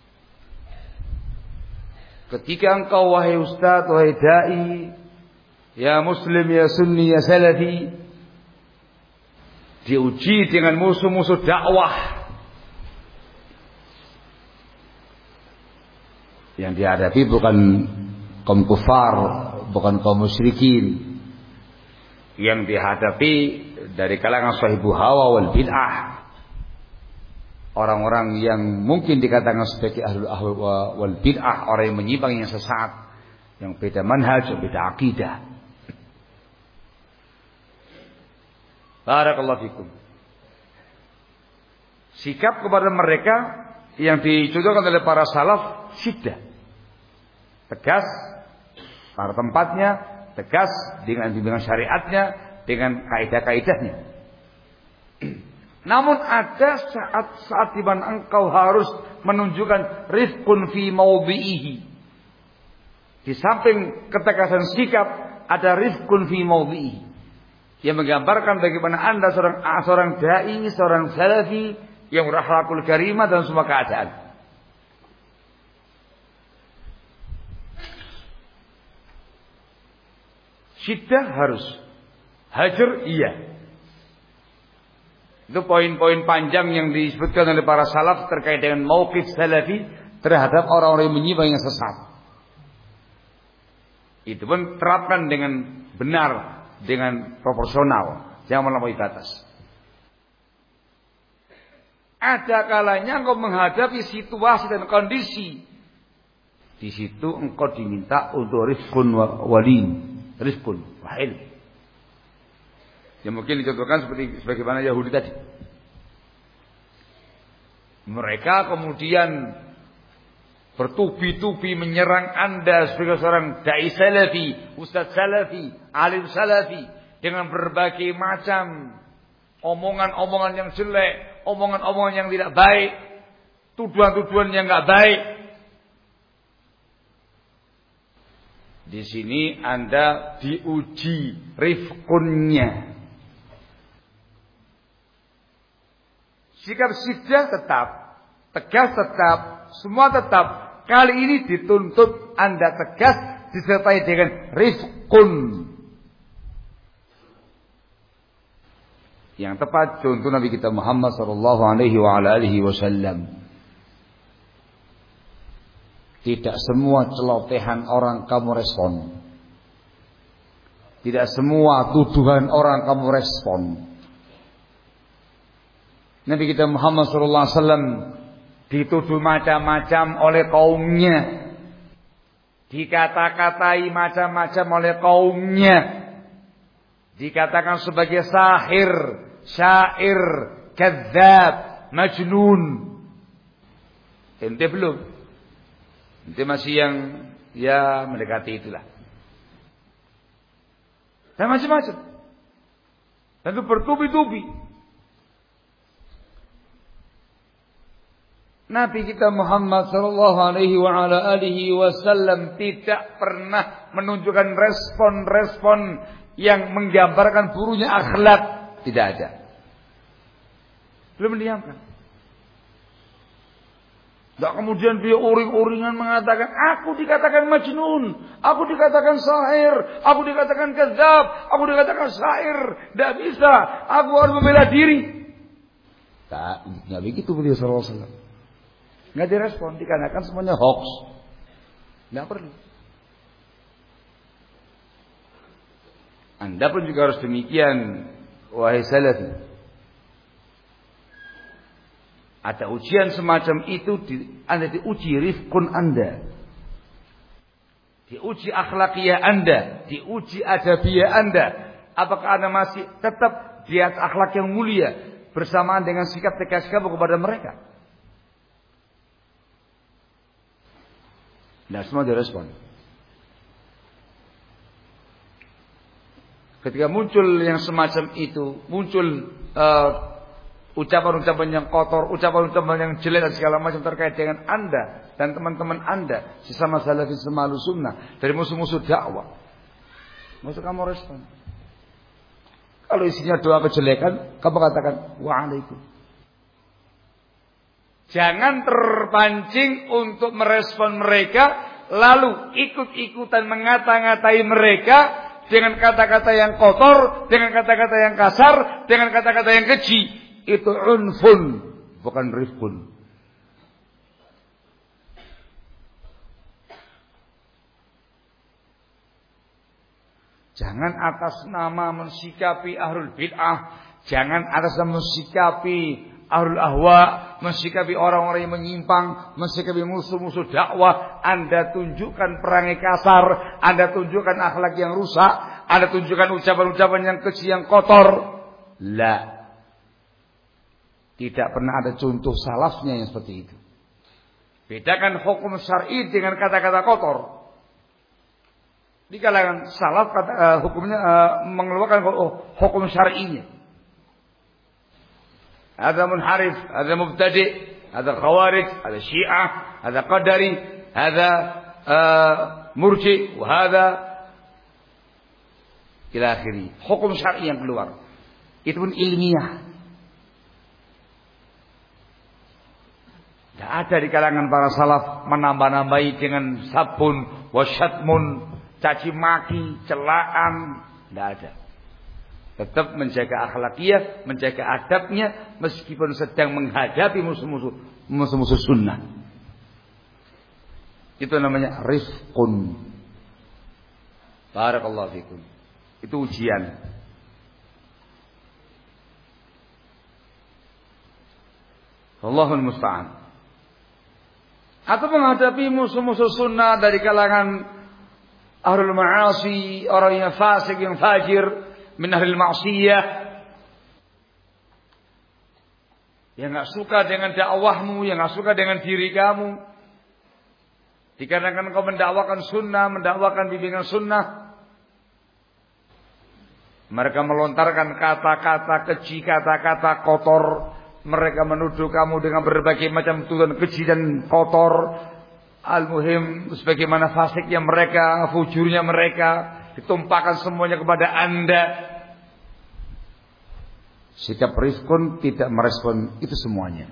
Ketika engkau wahai ustaz, wahai dai, ya muslim, ya sunni, ya salafi, diuji dengan musuh-musuh dakwah Yang dihadapi bukan kaum kufar, bukan kaum musyrikin. Yang dihadapi dari kalangan sahibu hawa wal bid'ah. Orang-orang yang mungkin dikatakan sebagai ahlul ahwa wal bid'ah, orang yang menyimpang, yang sesat, yang beda manhaj, yang beda akidah. Barakallahu fikum. Sikap kepada mereka yang dicontohkan oleh para salaf syiddah, tegas pada tempatnya, tegas dengan dengan syariatnya, dengan kaidah-kaidahnya. Namun ada saat-saat di mana engkau harus menunjukkan rifqun fi mawdi'ihi. Di samping ketegasan sikap ada rifqun fi mawdi'ihi, yang menggambarkan bagaimana Anda seorang seorang dai, seorang salafi yang berakhlakul karimah dalam semua keadaan. Syiddah harus, hajar iya. Itu poin-poin panjang yang disebutkan oleh para salaf terkait dengan mauqif salafi terhadap orang-orang yang menyimpang, yang sesat. Itu pun terapkan dengan benar, dengan proporsional, jangan melampaui batas. Ada kalanya engkau menghadapi situasi dan kondisi, di situ engkau diminta untuk rifqun walin, rifqun wahil. Yang mungkin dicontohkan seperti sebagaimana Yahudi tadi. Mereka kemudian bertubi-tubi menyerang Anda sebagai seorang dai salafi, ustaz salafi, alim salafi, dengan berbagai macam omongan-omongan yang jelek, omongan-omongan yang tidak baik, tuduhan-tuduhan yang enggak baik. Di sini Anda diuji rifqunnya. Sikap syiddah tetap, tegas tetap, semua tetap. Kali ini dituntut Anda tegas disertai dengan rifqun. Yang tepat contoh Nabi kita Muhammad sallallahu alaihi wa ala alihi wasallam. Tidak semua celotehan orang kamu respon. Tidak semua tuduhan orang kamu respon. Nabi kita Muhammad sallallahu alaihi wasallam dituduh macam-macam oleh kaumnya, dikata-katai macam-macam oleh kaumnya, dikatakan sebagai sahir, syair, kadzab, majnun. Ente belum, ente masih yang ya mendekati itulah, dan macam-macam, dan itu bertubi-tubi. Nabi kita Muhammad sallallahu alaihi wa ala alihi wasallam tidak pernah menunjukkan respon-respon yang menggambarkan buruknya akhlak, tidak ada. Belum mendiamkan. Tak kemudian dia uring-uringan mengatakan, aku dikatakan majnun, aku dikatakan sahir, aku dikatakan kadzab, aku dikatakan syair. Tidak bisa, aku harus membela diri. Tak, tidak begitu beliau sallallahu alaihi wasallam. Nggak direspon, dikarenakan semuanya hoax. Nggak perlu. Anda pun juga harus demikian, wahai salafi. Ada ujian semacam itu, Anda diuji rifqun Anda, diuji akhlakiyah Anda, diuji adabiyah Anda. Apakah Anda masih tetap di atas akhlak yang mulia bersamaan dengan sikap tegas kamu kepada mereka? Nah, semua direspon. Ketika muncul yang semacam itu, muncul uh, ucapan-ucapan yang kotor, ucapan-ucapan yang jelek dan segala macam terkait dengan Anda dan teman-teman Anda, sesama salafi semalu sunnah, dari musuh-musuh dakwah, masa kamu respon. Kalau isinya doa kejelekan, kamu katakan wa'alaikum. Jangan terpancing untuk merespon mereka, lalu ikut-ikutan mengata-ngatai mereka dengan kata-kata yang kotor, dengan kata-kata yang kasar, dengan kata-kata yang keji. Itu unfun, bukan rifqun. Jangan atas nama mensikapi ahlul bid'ah, jangan atas nama mensikapi ahlul ahwa, mensikapi orang-orang yang menyimpang, mensikapi musuh-musuh dakwah, Anda tunjukkan perangai kasar, Anda tunjukkan akhlak yang rusak, Anda tunjukkan ucapan-ucapan yang keji, yang kotor. La. Tidak pernah ada contoh salafnya yang seperti itu. Bedakan hukum syar'i dengan kata-kata kotor. Di kalangan salaf kata, uh, hukumnya uh, mengeluarkan oh, hukum syar'inya. Ada munharif, ada mubtadi', ada khawarij, ada syiah, ada qadari, ada uh, murji, wa hada ila akhiri. Hukum syar'i yang keluar. Itu pun ilmiah. Tidak ada di kalangan para salaf menambah-nambahi dengan sabun, wasyatmun, caci maki, celaan. Tidak ada. Tetap menjaga akhlakiyah, menjaga adabnya, meskipun sedang menghadapi musuh-musuh musuh-musuh sunnah. Itu namanya rifqun. Barakallahu fikum. Itu ujian. Allahul musta'an. Atau menghadapi musuh-musuh sunnah dari kalangan ahlul ma'asi, orang yang fasik, yang fajir, min ahlil ma'siyah, yang enggak suka dengan dakwahmu, yang enggak suka dengan diri kamu, dikarenakan kau mendakwakan sunnah, mendakwakan bimbingan sunnah, mereka melontarkan kata-kata keji, kata-kata kotor. Mereka menuduh kamu dengan berbagai macam tuduhan keji dan kotor. Al-muhim, sebagaimana fasiknya mereka, fujurnya mereka, ditumpahkan semuanya kepada Anda. Sikap rifqun, tidak merespon itu semuanya.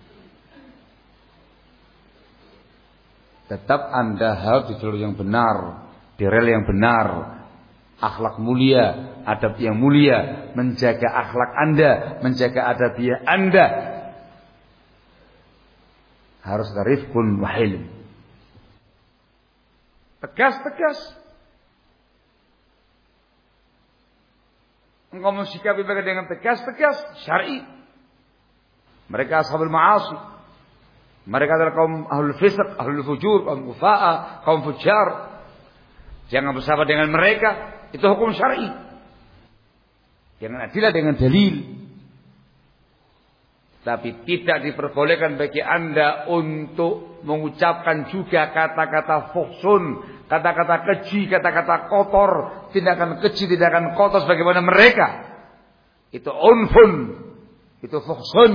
Tetap Anda harus di jalur yang benar, di rel yang benar, akhlak mulia, adab yang mulia, menjaga akhlak Anda, menjaga adabiah Anda. Harus ada rifqun wa hilm. Tegas-tegas. Engkau mensikapi mereka dengan tegas-tegas, syar'i. Mereka ashabul ma'asi. Mereka adalah kaum ahlul fisq, ahlul fujur, kaum kufa'a, kaum fujar. Jangan bersahabat dengan mereka. Itu hukum syar'i. Jangan adilah dengan dalil. Tapi tidak diperbolehkan bagi Anda untuk mengucapkan juga kata-kata fuhsun, kata-kata keji, kata-kata kotor, tindakan keji, tindakan kotor sebagaimana mereka. Itu unfun, itu fuhsun.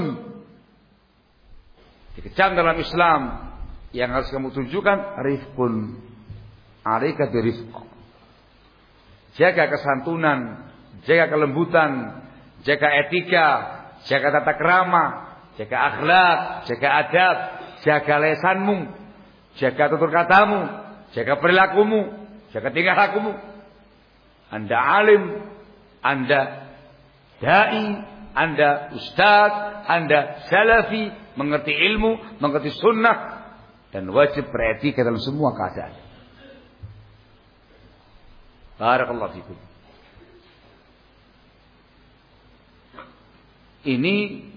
Dikecam dalam Islam. Yang harus kamu tunjukkan rifqun. Alaika birifq. Jaga kesantunan, jaga kelembutan, jaga etika, jaga tata krama, jaga akhlak, jaga adab, jaga lesanmu, jaga tutur katamu, jaga perilakumu, jaga tingkah lakumu. Anda alim, Anda dai, Anda ustaz, Anda salafi, mengerti ilmu, mengerti sunnah, dan wajib beretika dalam semua keadaan. Barakallahu fikum. Ini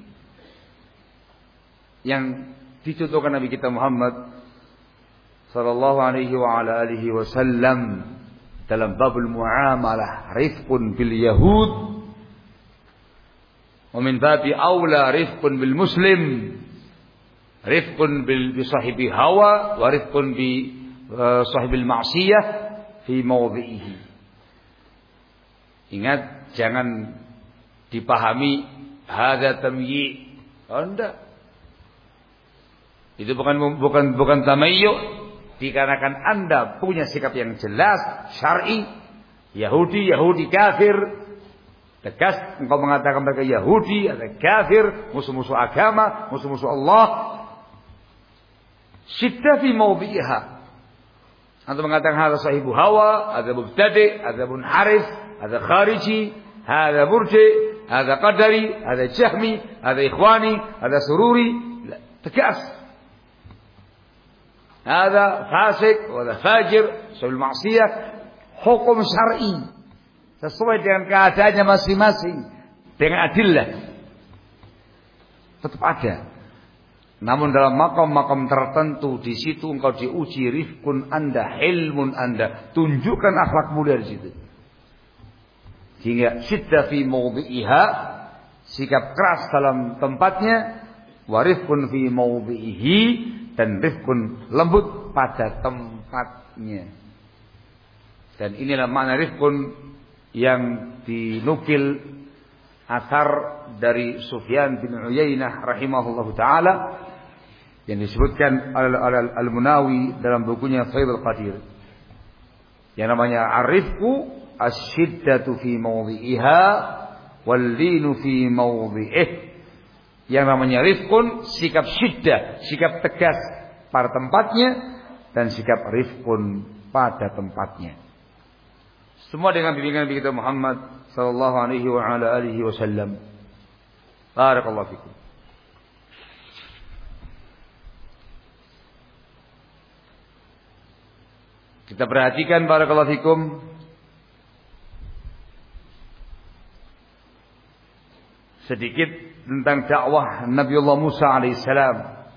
yang dicontohkan Nabi kita Muhammad sallallahu alaihi wa ala alihi wasallam dalam babul muamalah, rifqun bil yahud wa min babi aula rifqun bil muslim, rifqun bil bi sahibi hawa wa rifqun bi uh, sahibil ma'siyah fi mawdhihi. Ingat, jangan dipahami hadza tamyi'. Oh, enggak. Itu bukan bukan bukan tamayyu', dikarenakan Anda punya sikap yang jelas syar'i. Yahudi, Yahudi kafir. Tegas engkau mengatakan mereka Yahudi, ada kafir, musuh-musuh agama, musuh-musuh Allah. Syiddah fi mawdhi'iha. Anda mengatakan hadza sahibu hawa, ada mubtadi', ada munharif, ada khariji, ada murji, ada qadari, ada jahmi, ada ikhwani, ada sururi. Tegas. Ada fasik, ada fajir, sabil maksiyah. Hukum syar'i. sesuai dengan keadaannya masing-masing, dengan adillah. Tetap ada. Namun dalam makom-makom tertentu di situ engkau diuji rifkun Anda, ilmun Anda, tunjukkan akhlak mulia di situ. Sehingga syiddah fi mawdhi'iha, sikap keras dalam tempatnya, wa rifkun fi mawdhi'ihi, dan rifkun lembut pada tempatnya. Dan inilah makna rifkun yang dinukil asar dari Sufyan bin Uyainah rahimahullahu taala yang disebutkan oleh Al-Munawi dalam bukunya Faidul Qadir. Yang namanya ar-rifqu asy-syiddatu fi mawdhi'iha wal-linu fi mawdhi'ih. Yang namanya rifqun sikap syiddah, sikap tegas pada tempatnya, dan sikap rifqun pada tempatnya. Semua dengan bimbingan Nabi kita Muhammad sallallahu alaihi wa ala alihi wasallam. Barakallahu fikum. Kita perhatikan barakallahu fikum sedikit tentang dakwah Nabiullah Musa alaihissalam.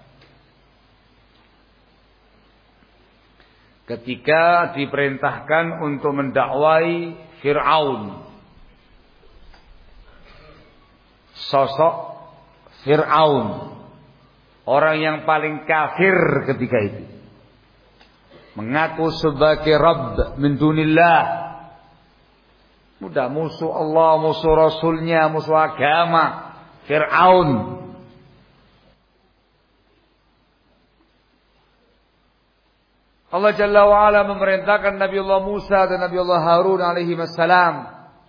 Ketika diperintahkan untuk mendakwai Fir'aun, sosok Fir'aun, orang yang paling kafir ketika itu, mengaku sebagai Rabb min dunillah, mudah musuh Allah, musuh Rasulnya, musuh agama, Fir'aun. Allah Jalla wa'ala memerintahkan Nabiullah Musa dan Nabiullah Harun alaihi wassalam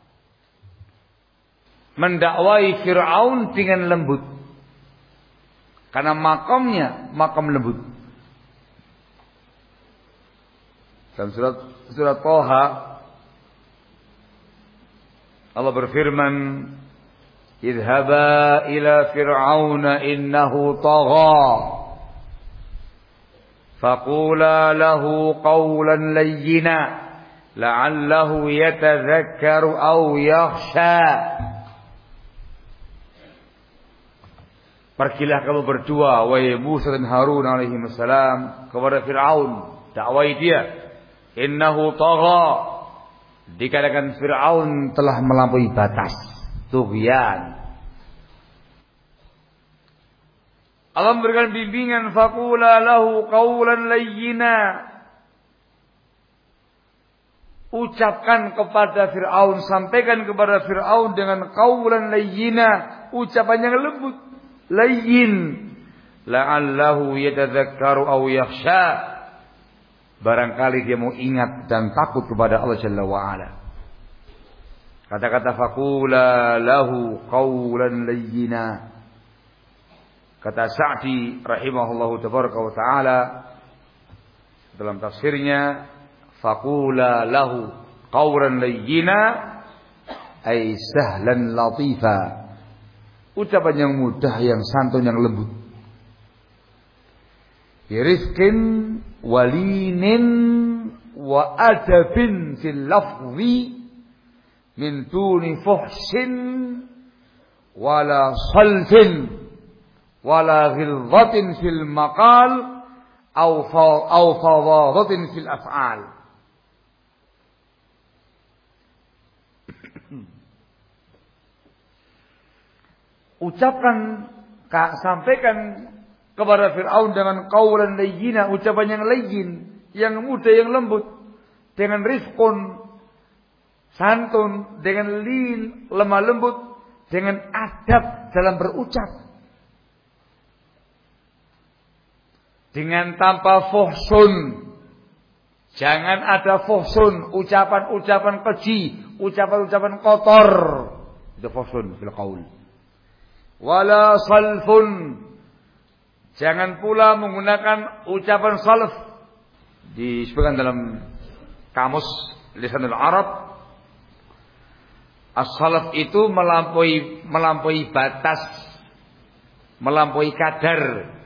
mendakwai Fir'aun dengan lembut. Karena makamnya makam lembut. Dalam surat surat Thaha Allah berfirman, "Idhaba ila fir'auna innahu tagha faqula lahu qawlan layyina la'allahu yatadhakkaru aw yakhsha." Pergilah kamu berdua wahai Musa dan Harun alaihi wassalam kepada Fir'aun, dakwai dia. Innahu tagha, dikatakan Fir'aun telah melampaui batas, tughyan. Allah memberikan bimbingan, faqula lahu qawlan layyina. Ucapkan kepada Fir'aun, sampaikan kepada Fir'aun dengan qawlan layyina, ucapan yang lembut, layyin, la'allahu yatadhakkaru aw yakhsha. Barangkali dia mau ingat dan takut kepada Allah Jalla wa'ala. Kata-kata faqula lahu qawlan layyina. Kata Sa'di rahimahullahu tabaraka wa ta'ala dalam tafsirnya, faqula lahu qawlan layyina ay sahlan latifa. Ucapan yang mudah, yang santun, yang lembut. Birifqin walinin wa adabin fil lafzi min duni fuhsin wala salfin wala ghilzatin fil maqal aw aw fadadatin fil af'al. Ucapkan, sampaikan kepada Fir'aun dengan qawlan layyina, ucapan yang layyin, yang mudah, yang lembut, dengan rifqun, santun, dengan lin, lemah lembut, dengan adab dalam berucap, dengan tanpa fuhsun. Jangan ada fuhsun, ucapan-ucapan keji, ucapan-ucapan kotor, itu fuhsun fil qaul. Wala salfun, jangan pula menggunakan ucapan salaf. Disebutkan dalam kamus Lisanul Arab, as-salaf itu melampaui melampaui batas, melampaui kadar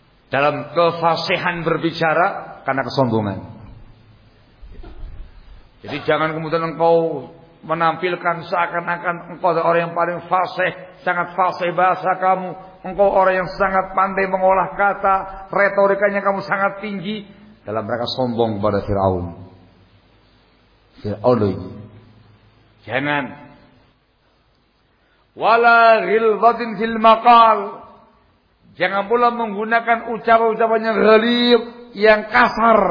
dalam kefasihan berbicara karena kesombongan. Jadi jangan kemudian engkau menampilkan seakan-akan engkau adalah orang yang paling fasih, sangat fasih bahasa kamu, engkau orang yang sangat pandai mengolah kata, retorikanya kamu sangat tinggi, dalam rangka sombong kepada Firaun. Firaun ini. Jangan. Wala ghilzatin fil maqal. Jangan pula menggunakan ucapan-ucapan yang ghalib, yang kasar.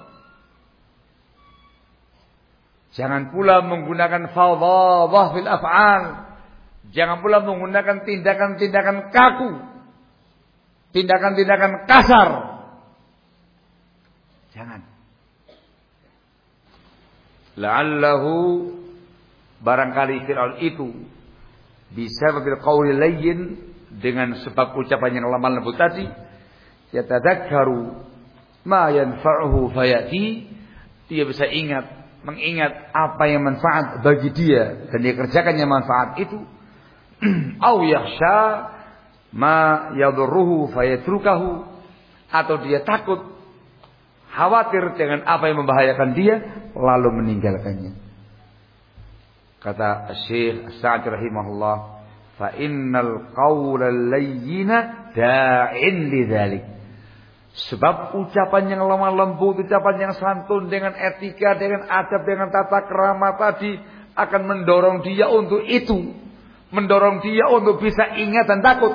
Jangan pula menggunakan fadhadah fil af'al. Jangan pula menggunakan tindakan-tindakan kaku. Tindakan-tindakan kasar. Jangan. La'allahu, barangkali Fir'aun itu bisa bil qawli layyin, dengan sebab ucapan yang lemah lembut tadi, yatadzakkaru ma yanfa'uhu fayati, dia bisa ingat, mengingat apa yang manfaat bagi dia dan dia kerjakan yang manfaat itu, au yakhsha ma yadurruhu fayatrukahu, atau dia takut, khawatir dengan apa yang membahayakan dia lalu meninggalkannya. Kata Syekh As-Sa'di rahimahullah, fa innal qawla layyina da'in lidzalik. Sebab ucapan yang lemah lembut, ucapan yang santun dengan etika, dengan adab, dengan tata krama tadi akan mendorong dia untuk itu, mendorong dia untuk bisa ingat dan takut.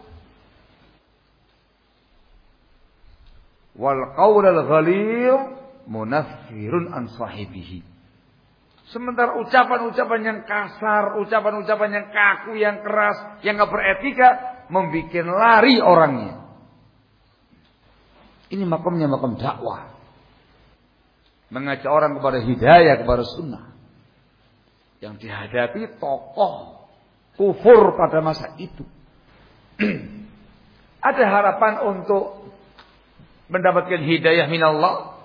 Wal qaulul ghalil munaffirun an sahibihi. Sementara ucapan-ucapan yang kasar, ucapan-ucapan yang kaku, yang keras, yang enggak beretika, membikin lari orangnya. Ini makamnya makam dakwah. Mengajak orang kepada hidayah, kepada sunnah. Yang dihadapi tokoh kufur pada masa itu. Ada harapan untuk mendapatkan hidayah minallah.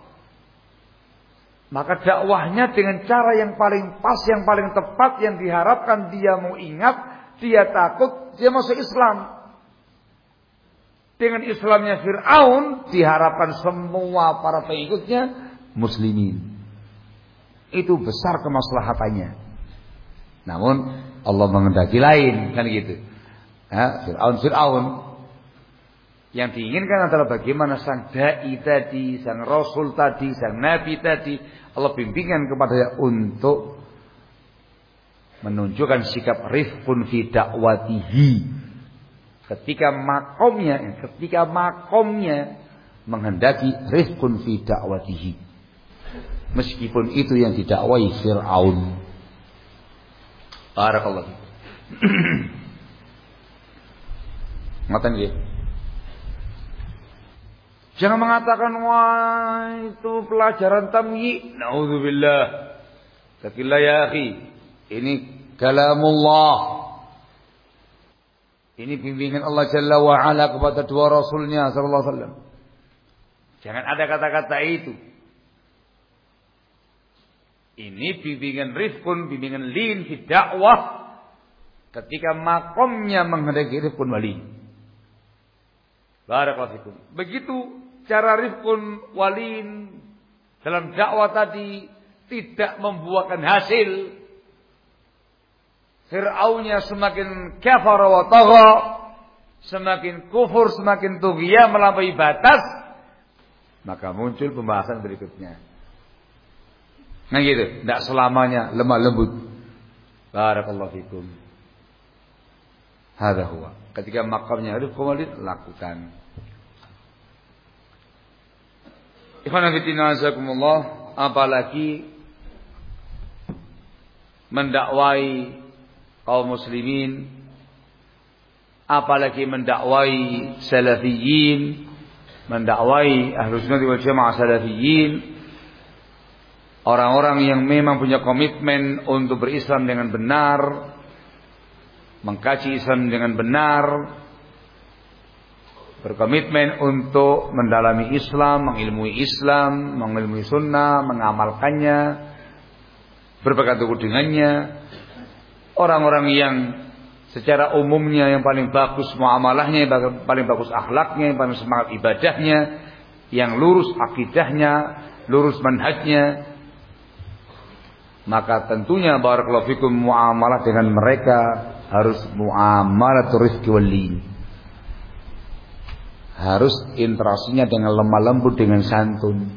Maka dakwahnya dengan cara yang paling pas, yang paling tepat, yang diharapkan dia mau ingat, dia takut, dia masuk Islam. Dengan Islamnya Fir'aun diharapkan semua para pengikutnya muslimin. Itu besar kemaslahatannya. Namun Allah menghendaki lain, kan gitu. Ya, Fir'aun Fir'aun yang diinginkan adalah bagaimana sang dai tadi, sang rasul tadi, sang nabi tadi, Allah bimbingan kepadanya untuk menunjukkan sikap rifqun fi da'watihi. Ketika makomnya, ketika makomnya menghendaki rifqun fi da'watihi. Meskipun itu yang didakwai Fir'aun. Barakallahu. Ngatain dia. Jangan mengatakan, wah itu pelajaran tamyi. Na'udzubillah. Takillah ya akhi. Ini kalamullah. Ini bimbingan Allah Jalla wa'ala kepada dua Rasulnya sallallahu alaihi wasallam. Jangan ada kata-kata itu. Ini bimbingan rifqun, bimbingan lin fi dakwah. Ketika makomnya menghendaki rifqun wali. Barakallahu fikum. Begitu cara rifqun walin dalam dakwah tadi tidak membuahkan hasil. Fir'aunnya semakin kafar wa tagha, semakin kufur, semakin tughya, melampaui batas, maka muncul pembahasan berikutnya. Nah gitu, tidak selamanya lemah lembut. Barakallahu fikum. Hadza huwa. Ketika makamnya rifqun walin, lakukan. Ikhwan fillah azakumullah, apalagi mendakwai kaum muslimin, apalagi mendakwai salafiyin, mendakwai ahlus sunnah wal jamaah salafiyin, orang-orang yang memang punya komitmen untuk berislam dengan benar, mengkaji Islam dengan benar, berkomitmen untuk mendalami Islam, mengilmui Islam, mengilmui sunnah, mengamalkannya, berpegang teguh dengannya. Orang-orang yang secara umumnya yang paling bagus muamalahnya, yang paling bagus akhlaknya, yang paling semangat ibadahnya, yang lurus akidahnya, lurus manhajnya, maka tentunya barakallahu fikum muamalah dengan mereka harus muamalatul rifqi wal lin. Harus interaksinya dengan lemah lembut, dengan santun.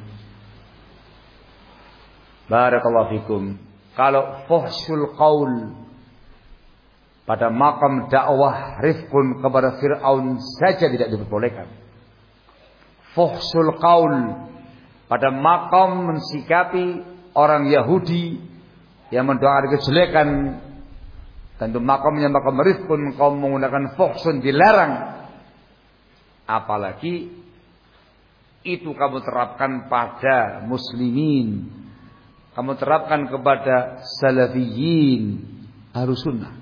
Barakallahu fikum. Kalau fuhsyul qaul pada makam dakwah rifqun kepada Fir'aun saja tidak diperbolehkan. Fuhsyul qaul pada makam mensikapi orang Yahudi yang mendoakan kejelekan, tentu makamnya makam rifqun, kaum menggunakan fuhsun dilarang. Apalagi itu kamu terapkan pada muslimin, kamu terapkan kepada salafiyin, Ahlus Sunnah.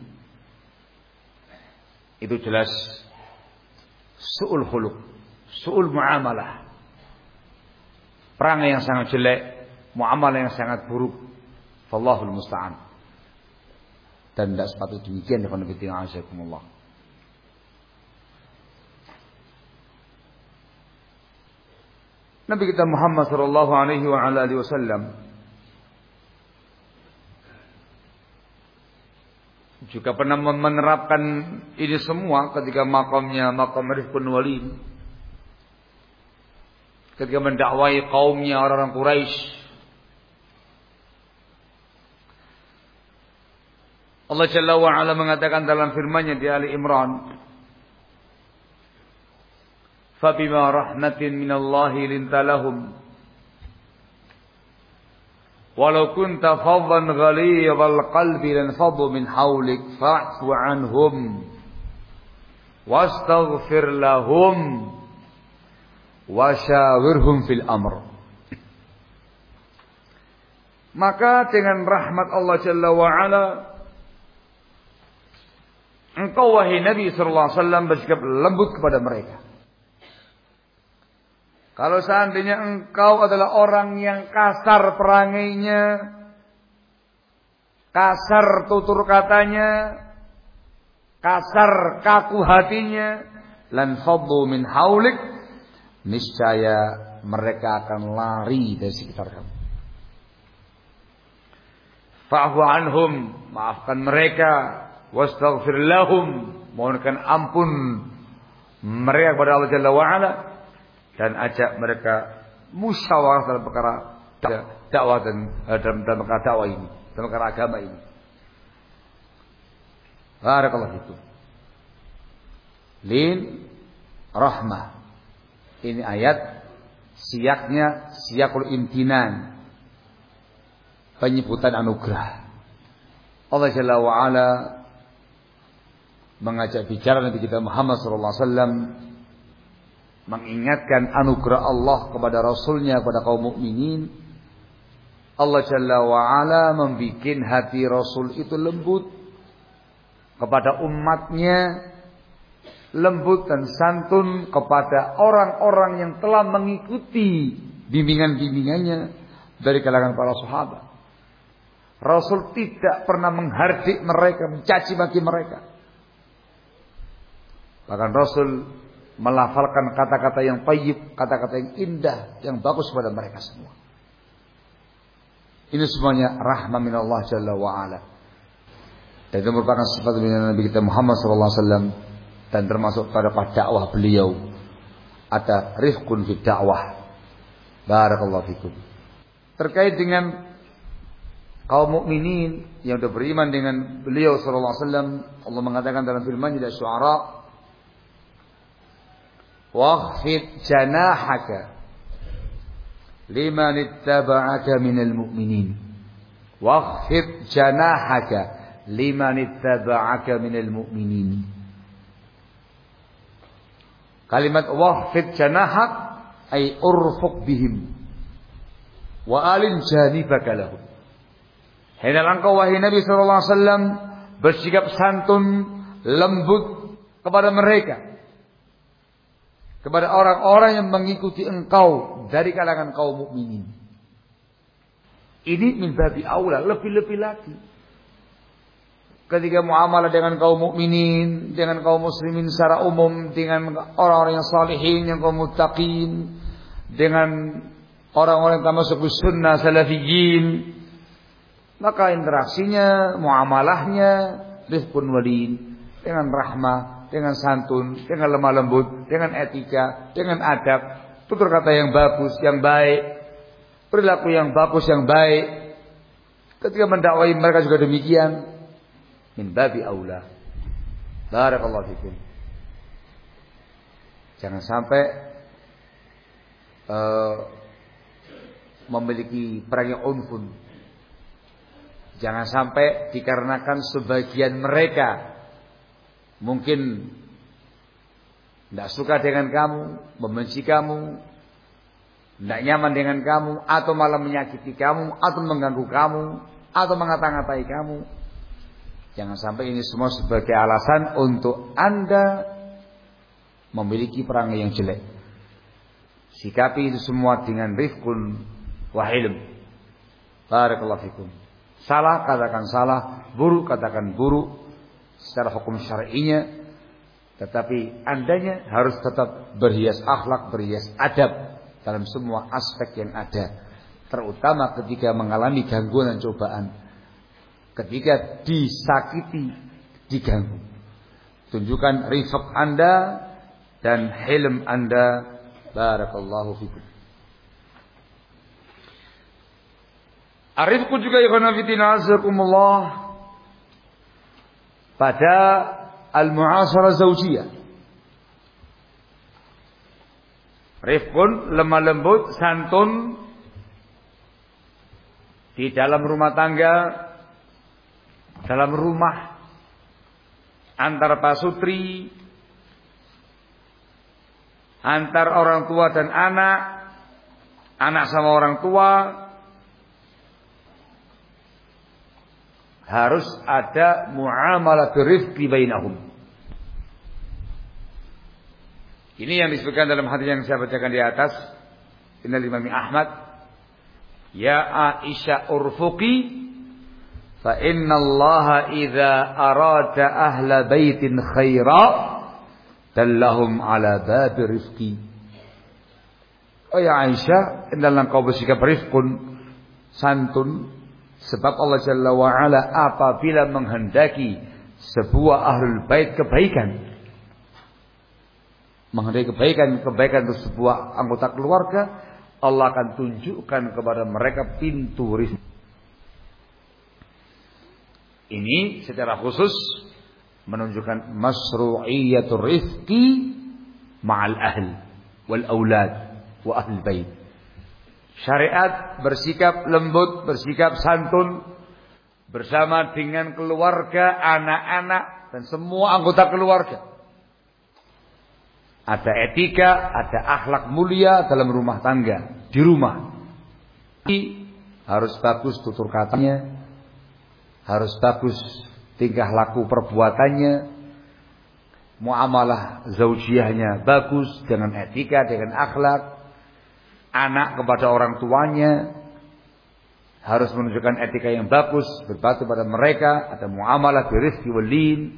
Itu jelas su'ul khuluq, su'ul muamalah. Perangai yang sangat jelek, muamalah yang sangat buruk. Wallahul musta'an. Dan tidak sepatutnya demikian ya fillah azakumullah. Nabi kita Muhammad sallallahu alaihi wa ala alihi wasallam juga pernah menerapkan ini semua ketika makamnya makam rifqun walin. Ketika mendakwai kaumnya orang-orang Quraisy, Allah Jalla wa Ala mengatakan dalam firman-Nya di Ali Imran, "Fabima rahmatin minallahi lintalahum walau kunta faddan ghalidhal qalbi lanfaddu min hawlik fa'fu anhum wastaghfir lahum wasyawirhum fil amr." Maka dengan rahmat Allah Jalla wa Ala, engkau wahai Nabi sallallahu alaihi wasallam bersikap lembut kepada mereka. Kalau seandainya engkau adalah orang yang kasar perangainya, kasar tutur katanya, kasar kaku hatinya, lan faddu min haulik, niscaya mereka akan lari dari sekitar kamu. Fa'fu anhum, maafkan mereka, wastaghfir lahum, mohonkan ampun mereka kepada Allah Jalla wa Ala, dan ajak mereka musyawarah dalam perkara dakwah dan dalam, dalam perkara dakwah ini, dalam perkara agama ini. Barakallahu fikum. Lin rahmah. Ini ayat siaknya siyakul imtinan, penyebutan anugerah. Allah Jalla wa Ala mengajak bicara Nabi kita Muhammad sallallahu alaihi wasallam, mengingatkan anugerah Allah kepada Rasulnya, kepada kaum mukminin. Allah Jalla wa Ala membikin hati Rasul itu lembut kepada umatnya, lembut dan santun kepada orang-orang yang telah mengikuti bimbingan-bimbingannya dari kalangan para sahabat. Rasul tidak pernah menghardik mereka, mencaci maki mereka. Bahkan Rasul melafalkan kata-kata yang thayyib, kata-kata yang indah, yang bagus kepada mereka semua. Ini semuanya rahmah min Allah Jalla wa Ala. Dan itu merupakan sifat Nabi kita Muhammad sallallahu alaihi wasallam, dan termasuk pada dakwah beliau ada rifqun fi dakwah. Barakallahu fikum. Terkait dengan kaum mukminin yang sudah beriman dengan beliau sallallahu alaihi wasallam, Allah mengatakan dalam firman-Nya di Asy-Syu'ara, "Wakhfid janahaka liman ittaba'aka minal mu'minin." Wakhfid janahaka liman ittaba'aka minal mu'minin. Kalimat wakhfid janahak ay urfuq bihim wa alin janibaka lahum. Hendaklah engkau wahai Nabi sallallahu alaihi wasallam bersikap santun, lembut kepada mereka, kepada orang-orang yang mengikuti engkau dari kalangan kaum mukminin. Ini min babi aula, lebih-lebih lagi ketika muamalah dengan kaum mukminin, dengan kaum muslimin secara umum, dengan orang-orang yang salihin, yang kaum muttaqin, dengan orang-orang yang termasuk sunnah salafiyin. maka interaksinya, muamalahnya rifqun walin, dengan rahmah, dengan santun, dengan lemah lembut, dengan etika, dengan adab, tutur kata yang bagus, yang baik, perilaku yang bagus, yang baik. Ketika mendakwai mereka juga demikian. Min babi aula. Barakallahu fikum. Jangan sampai uh, memiliki perangai unfun. Jangan sampai dikarenakan sebagian mereka mungkin tidak suka dengan kamu, membenci kamu, tidak nyaman dengan kamu, atau malah menyakiti kamu, atau mengganggu kamu, atau mengata-ngatai kamu. Jangan sampai ini semua sebagai alasan untuk Anda memiliki perangai yang jelek. Sikapi itu semua dengan rifqun wa hilm. Barakallahu fikum. Salah katakan salah, buruk katakan buruk secara hukum syar'inya, tetapi andanya harus tetap berhias akhlak, berhias adab dalam semua aspek yang ada, terutama ketika mengalami gangguan dan cobaan, ketika disakiti, diganggu. Tunjukkan rifq Anda dan hilm Anda. Barakallahu fikum. Arifku juga ikhwan fillah azakumullah pada al-mu'asharah zaujiyah. Rifqun, lemah lembut, santun di dalam rumah tangga, dalam rumah, antar pasutri, antar orang tua dan anak, anak sama orang tua, harus ada muamalah birifqi bainahum. Ini yang disebutkan dalam hadis yang saya bacakan di atas, Innal Imam Ahmad, ya Aisyah urfuqi fa innallaha idza arada ahla baitin khaira dallahum ala babi rizqi. Oh ya Aisyah, hendaklah engkau bersikap rifqun, santun, sebab Allah Jalla wa Ala apabila menghendaki sebuah ahlul bait kebaikan, menghendaki kebaikan, kebaikan untuk sebuah anggota keluarga, Allah akan tunjukkan kepada mereka pintu rizki. Ini secara khusus menunjukkan masru'iyatur rizki ma'al ahl wal aulad wa ahlul bait. Syariat bersikap lembut, bersikap santun bersama dengan keluarga, anak-anak dan semua anggota keluarga. Ada etika, ada akhlak mulia dalam rumah tangga, di rumah. Harus bagus tutur katanya, harus bagus tingkah laku perbuatannya, muamalah zaujiyahnya bagus dengan etika, dengan akhlak. Anak kepada orang tuanya harus menunjukkan etika yang bagus, berbakti pada mereka, ada muamalah birifqi walin.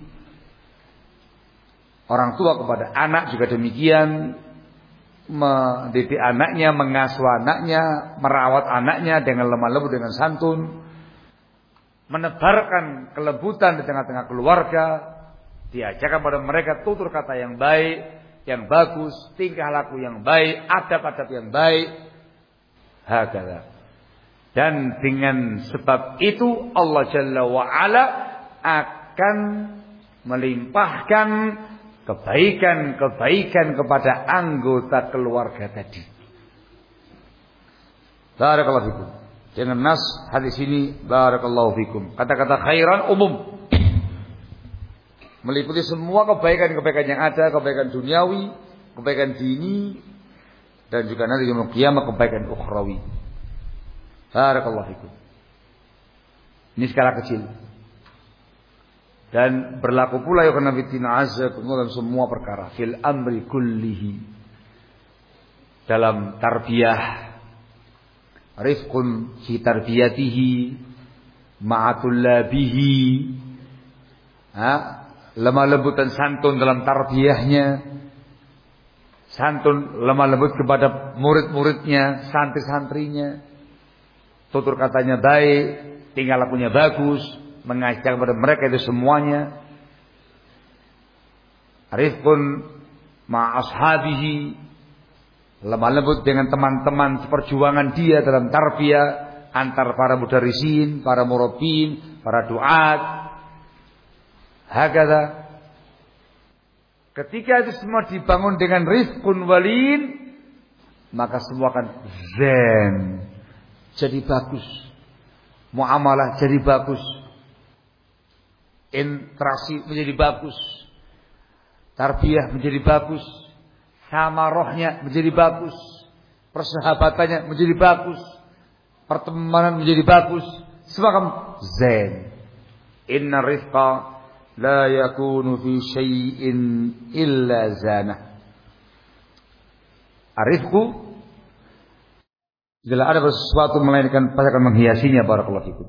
Orang tua kepada anak juga demikian, mendidik anaknya, mengasuh anaknya, merawat anaknya dengan lemah lembut, dengan santun, menebarkan kelembutan di tengah-tengah keluarga, diajarkan pada mereka tutur kata yang baik, yang bagus, tingkah laku yang baik, adab-adab yang baik. Hakala. Dan dengan sebab itu Allah Jalla wa Ala akan melimpahkan kebaikan-kebaikan kepada anggota keluarga tadi. Barakallahu fikum. Dengan nas hadis ini, barakallahu fikum. Kata-kata khairan umum, meliputi semua kebaikan-kebaikan yang ada, kebaikan duniawi, kebaikan dini, dan juga nanti yaumul qiyamah kebaikan ukhrawi. Barakallahu fikum. Ini skala kecil. Dan berlaku pula ya karena fitina azza dalam semua perkara, fil amri kullihi. Dalam tarbiyah, rifqun fi tarbiyatihi, ma'atullabihi, ha? Lemah lembut dan santun dalam tarbiyahnya, santun lemah lembut kepada murid-muridnya, santri-santrinya, tutur katanya baik, tingkah lakunya bagus, mengajak kepada mereka itu semuanya. Rifqun ma ashabihi, lemah lembut dengan teman-teman seperjuangan dia dalam tarbiyah antar para mudarisin, para murabbin, para duat. Hakadha. Ketika itu semua dibangun dengan rifqun walin, maka semua akan zen, jadi bagus. Muamalah jadi bagus. Interaksi menjadi bagus. Tarbiyah menjadi bagus. Sama rohnya menjadi bagus. Persahabatannya menjadi bagus. Pertemanan menjadi bagus. Semua akan zen. Inna rifqa la yakunu fi syai'in illa zanah. Arifku tidak ada sesuatu melainkan pasti akan menghiasinya. Barakallahu fikum.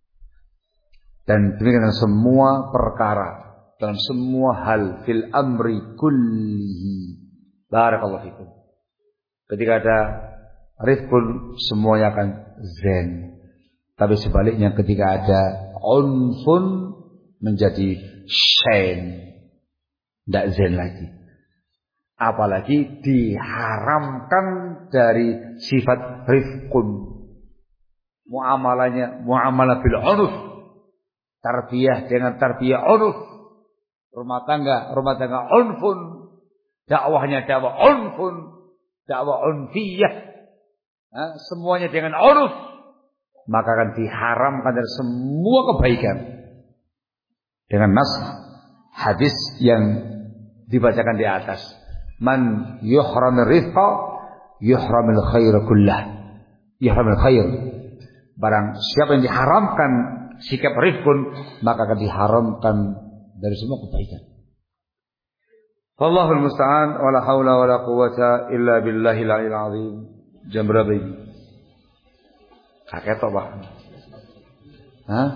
Dan demikian semua perkara, dalam semua hal, fil amri kullihi. Barakallahu fikum. Ketika ada rifqun, semuanya akan zen. Tapi sebaliknya ketika ada unfun, menjadi syain, tidak zen lagi. Apalagi diharamkan dari sifat rifqun. Muamalahnya muamalah bil unuf. Tarbiyah dengan tarbiyah unuf. Rumah tangga, rumah tangga unfun. Dakwahnya dakwah unfun. Dakwah unfiyah. Nah, semuanya dengan unuf. Maka akan diharamkan dari semua kebaikan. Dengan nas hadis yang dibacakan di atas. Man yuhramir rizqa yuhramil khair kullah. Yuhramil khair. Barang siapa yang diharamkan sikap rifqun, maka akan diharamkan dari semua kebaikan. Wallahul musta'an, wala haula wala quwwata illa billahil aliyil azim. Jam berapa ini? Kakek toh, Pak. Hah?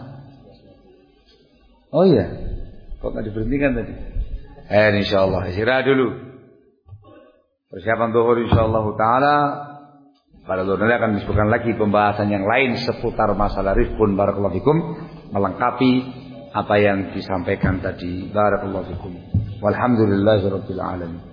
Oh iya. Kok enggak diberhentikan tadi? Eh, insyaallah istirahat dulu. Persiapan zuhur insyaallah taala. Pada zuhur nanti akan disebutkan lagi pembahasan yang lain seputar masalah rifqun. Barakallahu fikum, melengkapi apa yang disampaikan tadi. Barakallahu fikum. Walhamdulillahirabbil alamin.